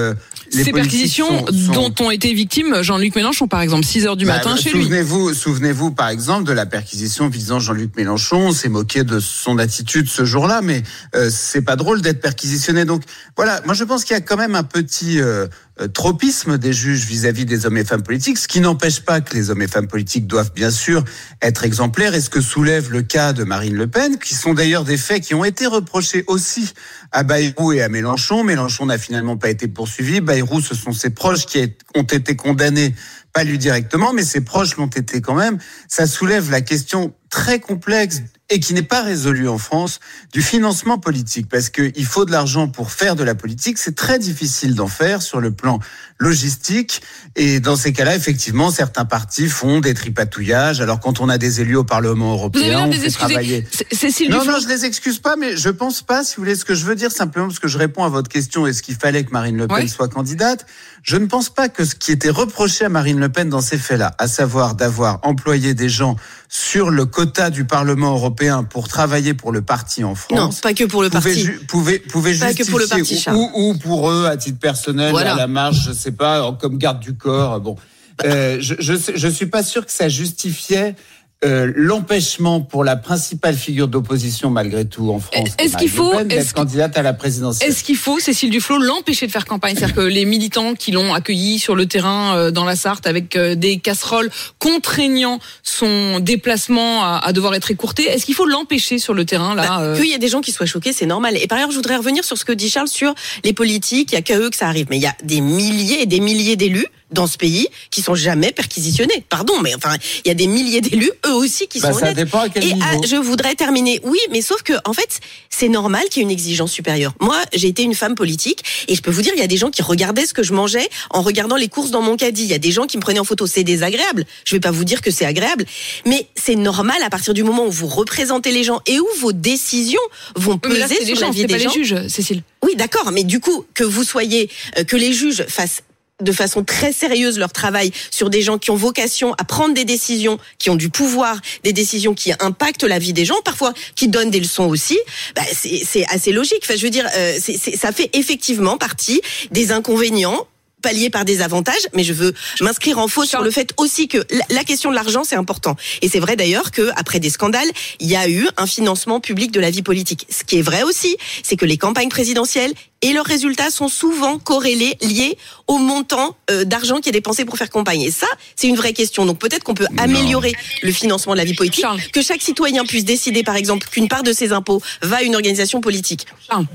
les Ces perquisitions sont, sont... dont ont été victimes Jean-Luc Mélenchon, par exemple, six heures du matin bah, chez lui. Souvenez-vous, souvenez-vous, par exemple, de la perquisition visant Jean-Luc Mélenchon. On s'est moqué de son attitude ce jour-là, mais euh, c'est pas drôle d'être perquisitionné. Donc voilà, moi je pense qu'il y a quand même un petit euh, tropisme des juges vis-à-vis des hommes et femmes politiques, ce qui n'empêche pas que les hommes et femmes politiques doivent bien sûr être exemplaires, et ce que soulève le cas de Marine Le Pen, qui sont d'ailleurs des faits qui ont été reprochés aussi à Bayrou et à Mélenchon. Mélenchon n'a finalement pas été poursuivi. Bayrou, ce sont ses proches qui ont été condamnés, pas lui directement, mais ses proches l'ont été quand même. Ça soulève la question très complexe et qui n'est pas résolue en France du financement politique, parce que il faut de l'argent pour faire de la politique. C'est très difficile d'en faire sur le plan logistique, et dans ces cas-là, effectivement, certains partis font des tripatouillages. Alors quand on a des élus au Parlement européen, on fait travailler. Cécile non, Duflot. non, je les excuse pas, mais je pense pas, si vous voulez, ce que je veux dire simplement, parce que je réponds à votre question, est-ce qu'il fallait que Marine Le Pen ouais. soit candidate? Je ne pense pas que ce qui était reproché à Marine Le Pen dans ces faits-là, à savoir d'avoir employé des gens sur le quota du Parlement européen pour travailler pour le parti en France. Non, pas que pour le pouvait parti. Ju- pouvait, pouvait pas justifier, que pour le parti, ou, ou pour eux, à titre personnel, voilà. à la marge, je sais pas, comme garde du corps. Bon, euh, je, je, je suis pas sûr que ça justifiait Euh, l'empêchement pour la principale figure d'opposition malgré tout en France, est-ce qu'il faut Pen, d'être candidate à la présidentielle. Est-ce qu'il faut, Cécile Duflot, l'empêcher de faire campagne? C'est-à-dire que les militants qui l'ont accueilli sur le terrain euh, dans la Sarthe avec euh, des casseroles contraignant son déplacement à, à devoir être écourté, est-ce qu'il faut l'empêcher sur le terrain là bah, euh... Qu'il y ait des gens qui soient choqués, c'est normal. Et par ailleurs, je voudrais revenir sur ce que dit Charles sur les politiques. Il y a qu'à eux que ça arrive, mais il y a des milliers et des milliers d'élus dans ce pays qui sont jamais perquisitionnés. Pardon, mais enfin, il y a des milliers d'élus, eux aussi, qui bah, sont ça honnêtes. Dépend à quel et niveau. à, je voudrais terminer. Oui, mais sauf que, en fait, c'est normal qu'il y ait une exigence supérieure. Moi, j'ai été une femme politique et je peux vous dire, il y a des gens qui regardaient ce que je mangeais en regardant les courses dans mon caddie. Il y a des gens qui me prenaient en photo. C'est désagréable. Je vais pas vous dire que c'est agréable, mais c'est normal à partir du moment où vous représentez les gens et où vos décisions vont peser là, sur gens, la vie des pas gens. Les juges, Cécile. Oui, d'accord, mais du coup, que vous soyez, euh, que les juges fassent de façon très sérieuse leur travail sur des gens qui ont vocation à prendre des décisions, qui ont du pouvoir, des décisions qui impactent la vie des gens, parfois qui donnent des leçons aussi, bah c'est, c'est assez logique. Enfin, je veux dire, euh, c'est, c'est, ça fait effectivement partie des inconvénients palliés par des avantages, mais je veux m'inscrire en faux sur le fait aussi que la question de l'argent, c'est important. Et c'est vrai d'ailleurs qu'après des scandales, il y a eu un financement public de la vie politique. Ce qui est vrai aussi, c'est que les campagnes présidentielles et leurs résultats sont souvent corrélés, liés au montant euh, d'argent qui est dépensé pour faire campagne. Et ça, c'est une vraie question. Donc peut-être qu'on peut améliorer non. le financement de la vie politique, Charles. Que chaque citoyen puisse décider, par exemple, qu'une part de ses impôts va à une organisation politique. Charles.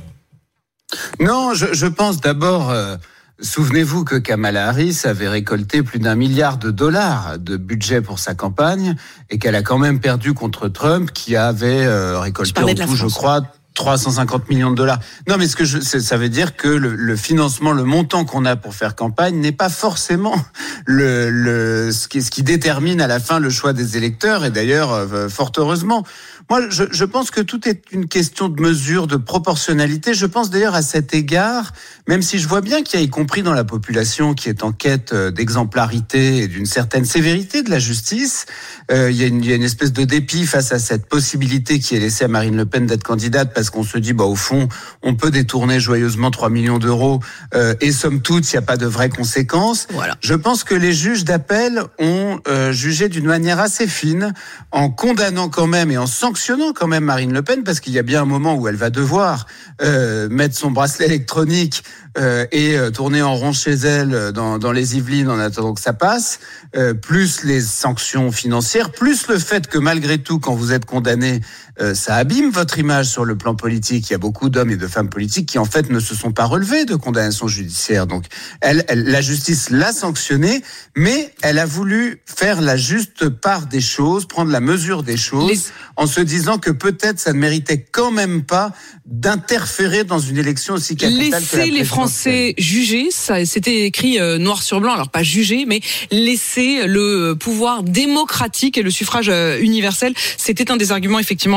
Non, je, je pense d'abord... Euh... Souvenez-vous que Kamala Harris avait récolté plus d'un milliard de dollars de budget pour sa campagne et qu'elle a quand même perdu contre Trump qui avait euh, récolté en tout, je crois, trois cent cinquante millions de dollars. Non, mais ce que je, ça veut dire que le, le financement, le montant qu'on a pour faire campagne n'est pas forcément le, le ce qui, ce qui détermine à la fin le choix des électeurs. Et d'ailleurs, euh, fort heureusement. Moi, je, je pense que tout est une question de mesure, de proportionnalité. Je pense d'ailleurs à cet égard, même si je vois bien qu'il y a, y compris dans la population qui est en quête d'exemplarité et d'une certaine sévérité de la justice, euh, il y a une, il y a une espèce de dépit face à cette possibilité qui est laissée à Marine Le Pen d'être candidate, parce qu'on se dit, bah au fond, on peut détourner joyeusement trois millions d'euros euh, et somme toute, il n'y a pas de vraies conséquences. Voilà. Je pense que les juges d'appel ont euh, jugé d'une manière assez fine, en condamnant quand même et en sanctionnant quand même Marine Le Pen, parce qu'il y a bien un moment où elle va devoir euh, mettre son bracelet électronique euh, et euh, tourner en rond chez elle dans, dans les Yvelines en attendant que ça passe, euh, plus les sanctions financières, plus le fait que malgré tout, quand vous êtes condamné, euh, ça abîme votre image sur le plan politique. Il y a beaucoup d'hommes et de femmes politiques qui en fait ne se sont pas relevés de condamnation judiciaire. Donc elle, elle, la justice l'a sanctionnée, mais elle a voulu faire la juste part des choses, prendre la mesure des choses, les... en se disant que peut-être ça ne méritait quand même pas d'interférer dans une élection aussi capitale que la présidentielle. Laisser les Français juger, ça c'était écrit euh, noir sur blanc, alors pas juger, mais laisser le pouvoir démocratique et le suffrage euh, universel. C'était un des arguments effectivement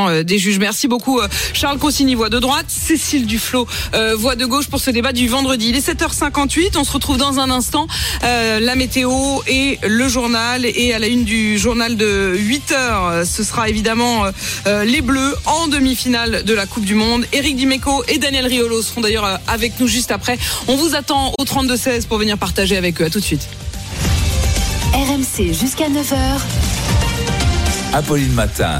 euh, des juges. Merci beaucoup euh, Charles Consigny, voix de droite, Cécile Duflot, euh, voix de gauche pour ce débat du vendredi. Il est sept heures cinquante-huit, on se retrouve dans un instant. Euh, la météo et le journal, et à la une du journal de huit heures, ce sera évidemment euh, les Bleus en demi-finale de la Coupe du Monde. Éric Dimeco et Daniel Riolo seront d'ailleurs avec nous juste après. On vous attend au trente-deux seize pour venir partager avec eux. À tout de suite. R M C jusqu'à neuf heures. Apolline Matin.